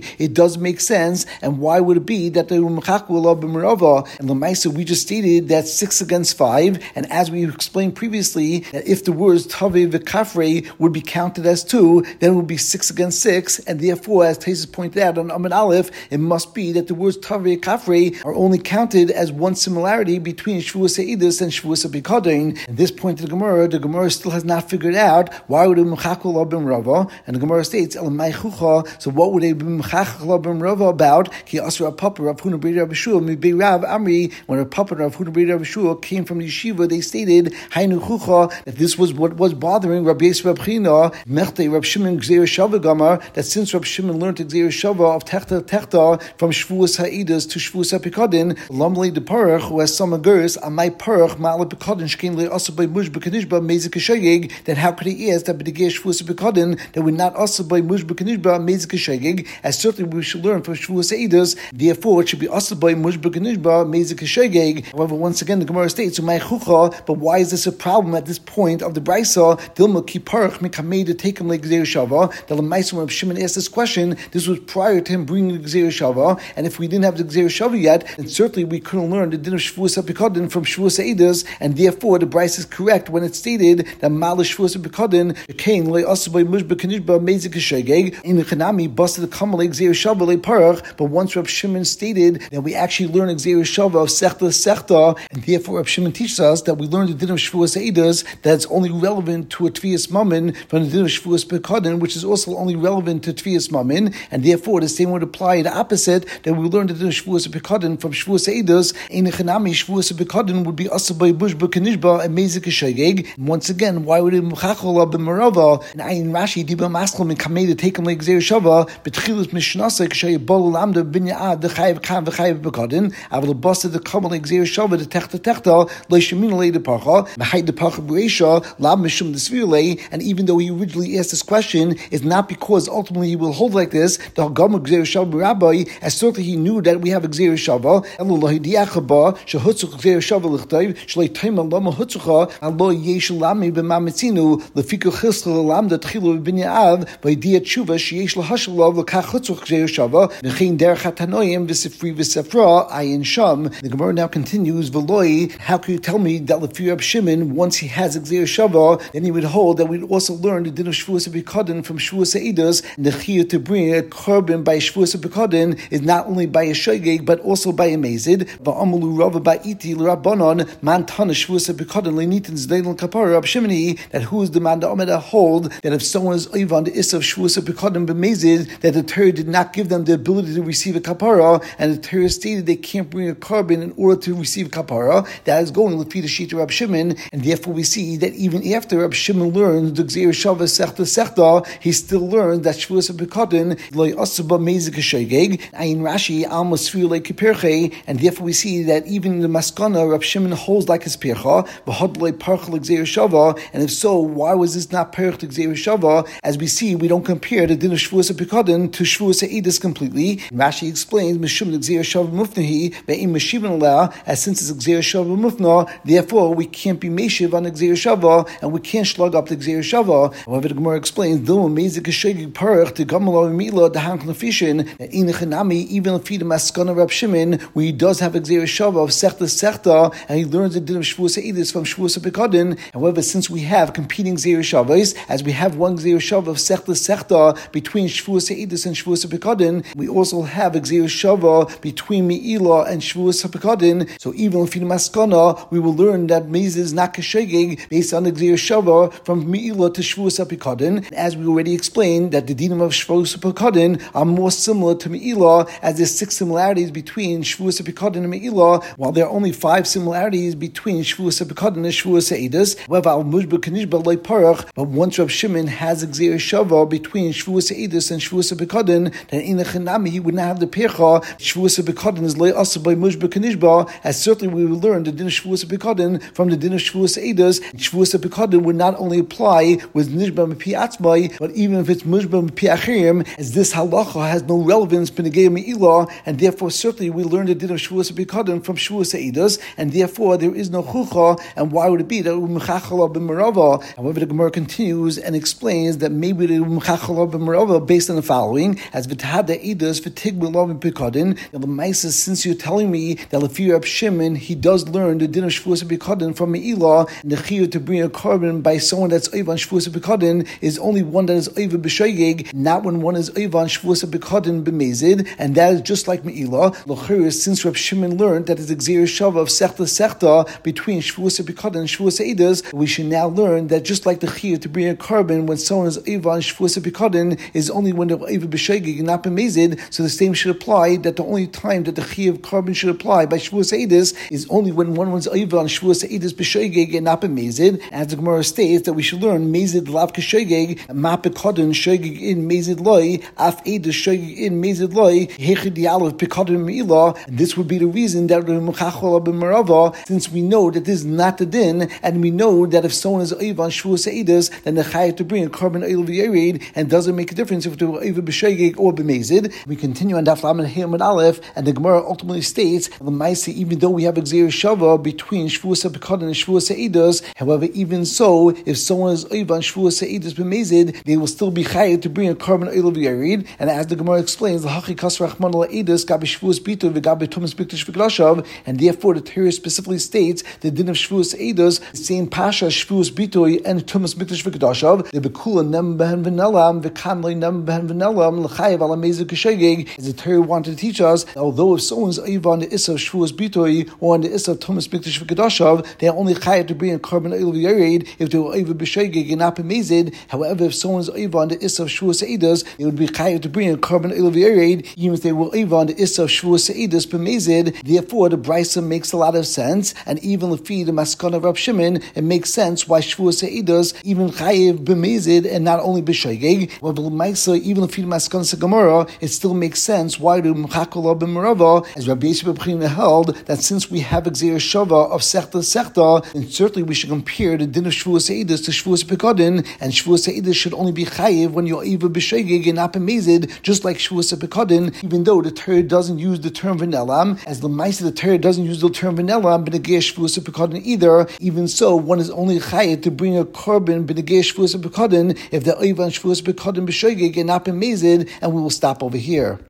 doesn't make sense, and why would it be that they were mechachol alav b'merava? And Lamaisa, we just stated that six against five, and as we explained previously, that if the words tave v'kafre would be counted as two, then it would be six against six, and therefore, as Taisus pointed out on Amud Aleph, it must be that the words tave v'kafre are only counted as one similarity between Shavuos Ha'idus and Shavuos HaPikadon. At this point of the Gemara, the Gemara still has not figured out why would it be mechachol alav b'merava, and the Gemara states, elamai chucha, so what would they be mechachol alav b'merava about? Ki asra papa Rav Huna b'rei Rav Yeshua mibei Rav Amri, when a papa Rav Huna b'rei Rav Yeshua came from the yeshiva, they stated hainu chucha, that this was what was bothering Rabbi Yisrael Rab China mechtei Rab Shimon Gzeir Shava Gamar, that since Rab Shimon learned Gzeir Shava of Techta Techta from Shavuos Ha'idus to Shavuos HaPikadon, Lamlei de Parach, who has some agurs, Amai Parach Ma'ala Pikadon Shkein Le Asa by Mush B'Kanishba Mezik Shegeg, then how could he ask that B'Degei Shavuos HaPikadon that would not Asa by Mush B'Kanishba Mezik Shegeg, as certainly we should learn from Shavuos Ha'idus, therefore it should be Asa by Mush B'Kanishba Mezik Shegeg. However, once again the Gemara states, Umay Chucha, but why is this a problem at this point of the Brisa? Dilma Ki Parach Mikamei to take him like Gzeir Shava. The Lamaisa, when Reb Shimon asked this question, this was prior to him bringing the Gzeir Shava, and if we didn't have the Gzeir Shava yet, then certainly we couldn't learn the din of Shavuos HaPikadon from Shavuos Ha'idus, and therefore the Brisa is correct when it stated that Ma'ala Shavuos HaPikadon Kain Le Asa by Mush B'Kanishba Mezik Shegeg in the Chanami busted the Kamal like Gzeir Shava Le Parach. But once Reb Shimon stated that we actually learn Gzeir Shava of Sechta Sechta, and therefore Reb Shimon teaches us that we learn the din of Shavuos Ha'idus that's only relevant to a Tvias Mammon from the din of Shavuos Pikadon, which is also only relevant to Tvias Mammon, and therefore the same would apply the opposite, that we learn the din of Shavuos Pikadon from Shavuos Ha'idus. In the Chanami, Shavuos Pikadon would be Asa by Bush B'Kanishba and Mezik Shegeg. Once again, why would it be mechachol alav b'merava? And Ayin Rashi Diba Maschal and Kamei to take him like Gzeir Shava, Betchilas Mishnasa Kshay Bol Lamda Binya'ad the Chayiv Kam v'Chayiv Pikadon. Avol busted the Kamal like Gzeir Shava the Techta Techta Leishemina Le the Parcha Mahai the Parcha B'Reisha Lab Mishum the Svirle. And even though he originally asked this question, it's not because ultimately he will hold like this. The Hagam Gzeir Shava Rabbi, as certainly he knew that we have a Gzeir Shava. Elolah Diachaba Shehutzuk Gzeir Shava Lichtayv Shlei Taima Lama Hutzucha Allah Yesh Lami B'Mamitzinu Lefika Chisla Lamda Tchilu B'Binya'av V'Idiyat Tshuva Sheyesh Lahashalav L'Kach Hutzuk Gzeir Shava V'Chein Derech HaTanoim V'Sifri V'Sefra Ayin Sham. The Gemara now continues, V'Loi, how can you tell me that Lefi Reb Shimon, once he has a Gzeir Shava, then he would hold that we'd also learn the din of Shavuos HaPikadon from Shavuos Ha'idus, and the chiyah to bring a korban by Shavuos HaPikadon is not only by a shogeg but also by a mazid. V'Amalu Rava Ba'iti L'Rabbanon Man Tana Shavuos HaPikadon Le'nitin Zdeilan Kapara Rab Shimoni, that who is the man that Omed hold that if someone is over on the Issa of Shavuos HaPikadon b'mazid, that the Torah did not give them the ability to receive a kapara, and the Torah stated they can't bring a korban in order to receive kapara. That is going Lefi the Shita Rab Shimon, and therefore we see that even after Rab Shimon learns the Gzeir Shava Sechta Sechta, he still learns that Shavuos HaPikadon Lo Yasaba Mezik Shegeg Ayin Rashi Alma Sfir Le Kipirche, and therefore we see that even in the Maskana Rab Shimon holds like his pircha V'Had Le Parch Le Gzeir Shava, and if so, why was this not Perich to Gzeir Shava? As we see, we don't compare the din of Shavuos HaPikadon to Shavuos Ha'idus completely. Rashi explains, Mishum the Gzeir Shava Mufnahi, Ve'im Meshivin Allah, as since it's a Gzeir Shava Mufna, therefore we can't be Meshiv on the Gzeir Shava, and we can't slug up the Gzeir Shava. However, the Gemara explains, though Mezik Shegig Perich to Gamala Mila, the Hank Lefishin, that in the Chanami, even if he the Maskana Rab Shimon, where he does have a Gzeir Shava of Sechta Sechta, and he learns the din of Shavuos Ha'idus from Shavuos HaPikadon. However, since we have competing Gzeir Shavas, as we have one Gzeir Shava of Sechta Sechta between Shavuos Ha'idus and Shavuos HaPikadon, we also have a Gzeir Shava between Me'ilah and Shavuos HaPikadon. So even if in Maskana, we will learn that Mezid is not Keshegeg based on the Gzeir Shava from Me'ilah to Shavuos HaPikadon. As we already explained, that the dinim of Shavuos HaPikadon are more similar to Me'ilah, as there's six similarities between Shavuos HaPikadon and Me'ilah, while there are only five similarities between Shavuos HaPikadon and Shavuos Ha'idus. However, Al Mujba Kanishba Lei Parach, but once Rab Shimon has a Gzeir Shava between Shavuos Ha'idus and Shavuos HaPikadon, then in the Chanami he would not have the Pircha. Shavuos HaPikadon is Lei Asa by Mujba Kanishba, as certainly we will learn the din of Shavuos HaPikadon from the din of Shavuos Ha'idus. Shavuos HaPikadon would not only apply with Nishba Mepi Atzmai, but even if it's Mujba Mepi Achirim, as this halacha has no relevance B'negei Me'ilah, and therefore certainly we learn the din of Shavuos HaPikadon from Shavuos Ha'idus, and therefore there is no chucha, and why would it be that it would mechachal b'merava? However, the Gemara continues and explains that maybe it would mechachal b'merava based on the following, as v'tahad had the Eidos for Tigmul Lav B'Kodin. Now the Maisa, since you're telling me that Lefi Reb Shimon, he does learn the din of Shvuas B'Kodin from Me'ilah, and the chiyuv to bring a carbon by someone that's Oiv on Shvuas B'Kodin is only one that is Oiv B'Shoigeg, not when one is Oiv on Shvuas B'Kodin B'Mezid, and that is just like Me'ilah. L'chir, since Reb Shimon learned that it's Exir Shava of Sechta Sechta between Shvuas B'Kodin and Shvuas Eidos, we should now learn that just like the chiyuv to bring a carbon when someone is Oiv on Shvuas B'Kodin is only when they're Oiv B'Shoigeg and not B'Mezid, so the same should apply, that the only time that the chiyuv carbon should apply by Shvuas Eidos is only when one was Oiv on Shvuas Eidos B'Shoigeg and not B'Mezid. As the Gemara states that we should learn Mezid Lav K'Shoigeg, Ma B'Kodin Shoigeg in Mezid Loi, Af Eidos Shoigeg in Mezid Loi, Hechid Yalav B'Kodin Me'ilah, and this would be the reason that Mechachol B'Merava, since we know that this is not the din, and we know that if someone is Oiv on Shvuas Eidos, then the Chayav to bring a carbon oil of Yerid, and doesn't make a difference if they're Oiv B'Shoigeg or B'Mezid. We continue on Daf Lamed Hey Amud Aleph, and the Gemara ultimately states, L'maisa, even though we have Exir Shava between Shvuas B'Kodin and Shvuas Eidos, however, even so, if someone is Oiv on Shvuas Eidos B'Mezid, they will still be chayav to bring a carbon oil of Yerid. And as the Gemara explains, L'hachi kas Rachman Eidos gabi Shvuas Bito v'gabi Tumas Bikdash v'Kedashav, and therefore the Torah specifically states the din of Shvuas Eidos, the same pasha Shvuas Bito and Tumas Bikdash v'Kedashav, the Bekula nem behen v'nelam v'kamli nem behen v'nelam l'chayav ala mezid k'shegeg. As the Torah wanted to teach us, that although if someone's Oiv on the Issa of Shvuas Bito or on the Issa of Tumas Bikdash v'Kedashav, they are only chayav to bring a carbon oil of Yerid if they were Oiv b'Shegeg and not b'Mezid. However, if someone's Oiv on the Issa of Shvuas Eidos, it would be chayav to bring a carbon oil of Yerid even if they were Oiv on the Issa of Shvuas Eidos b'Mezid. Therefore, the Brisa makes a lot of sense, and even Lefi the Maskana of Reb Shimon, it makes sense why Shvuas Eidos even chayav b'Mezid and not only b'Shegeg. Well, L'maisa, even Lefi the Maskana of Gemara, it still makes sense why the Mechakol b'Merava, as Rabbi Yisrael B'China held, that since we have Exir Shava of Sechta Sechta, then certainly we should compare the din of Shvuas Eidos to Shvuas B'Kodin, and Shvuas Eidos should only be chayiv when you're Oiv b'Shegeg and not b'Mezid, just like Shvuas B'Kodin, even though the Torah doesn't use the term V'nelam, as the L'maisa the Torah doesn't use the term V'nelam, b'negei Shvuas B'Kodin either. Even so, one is only chayiv to bring a carbon b'negei Shvuas B'Kodin if they're Oiv on Shvuas B'Kodin b'Shegeg and not b'Mezid, and we will stop over here.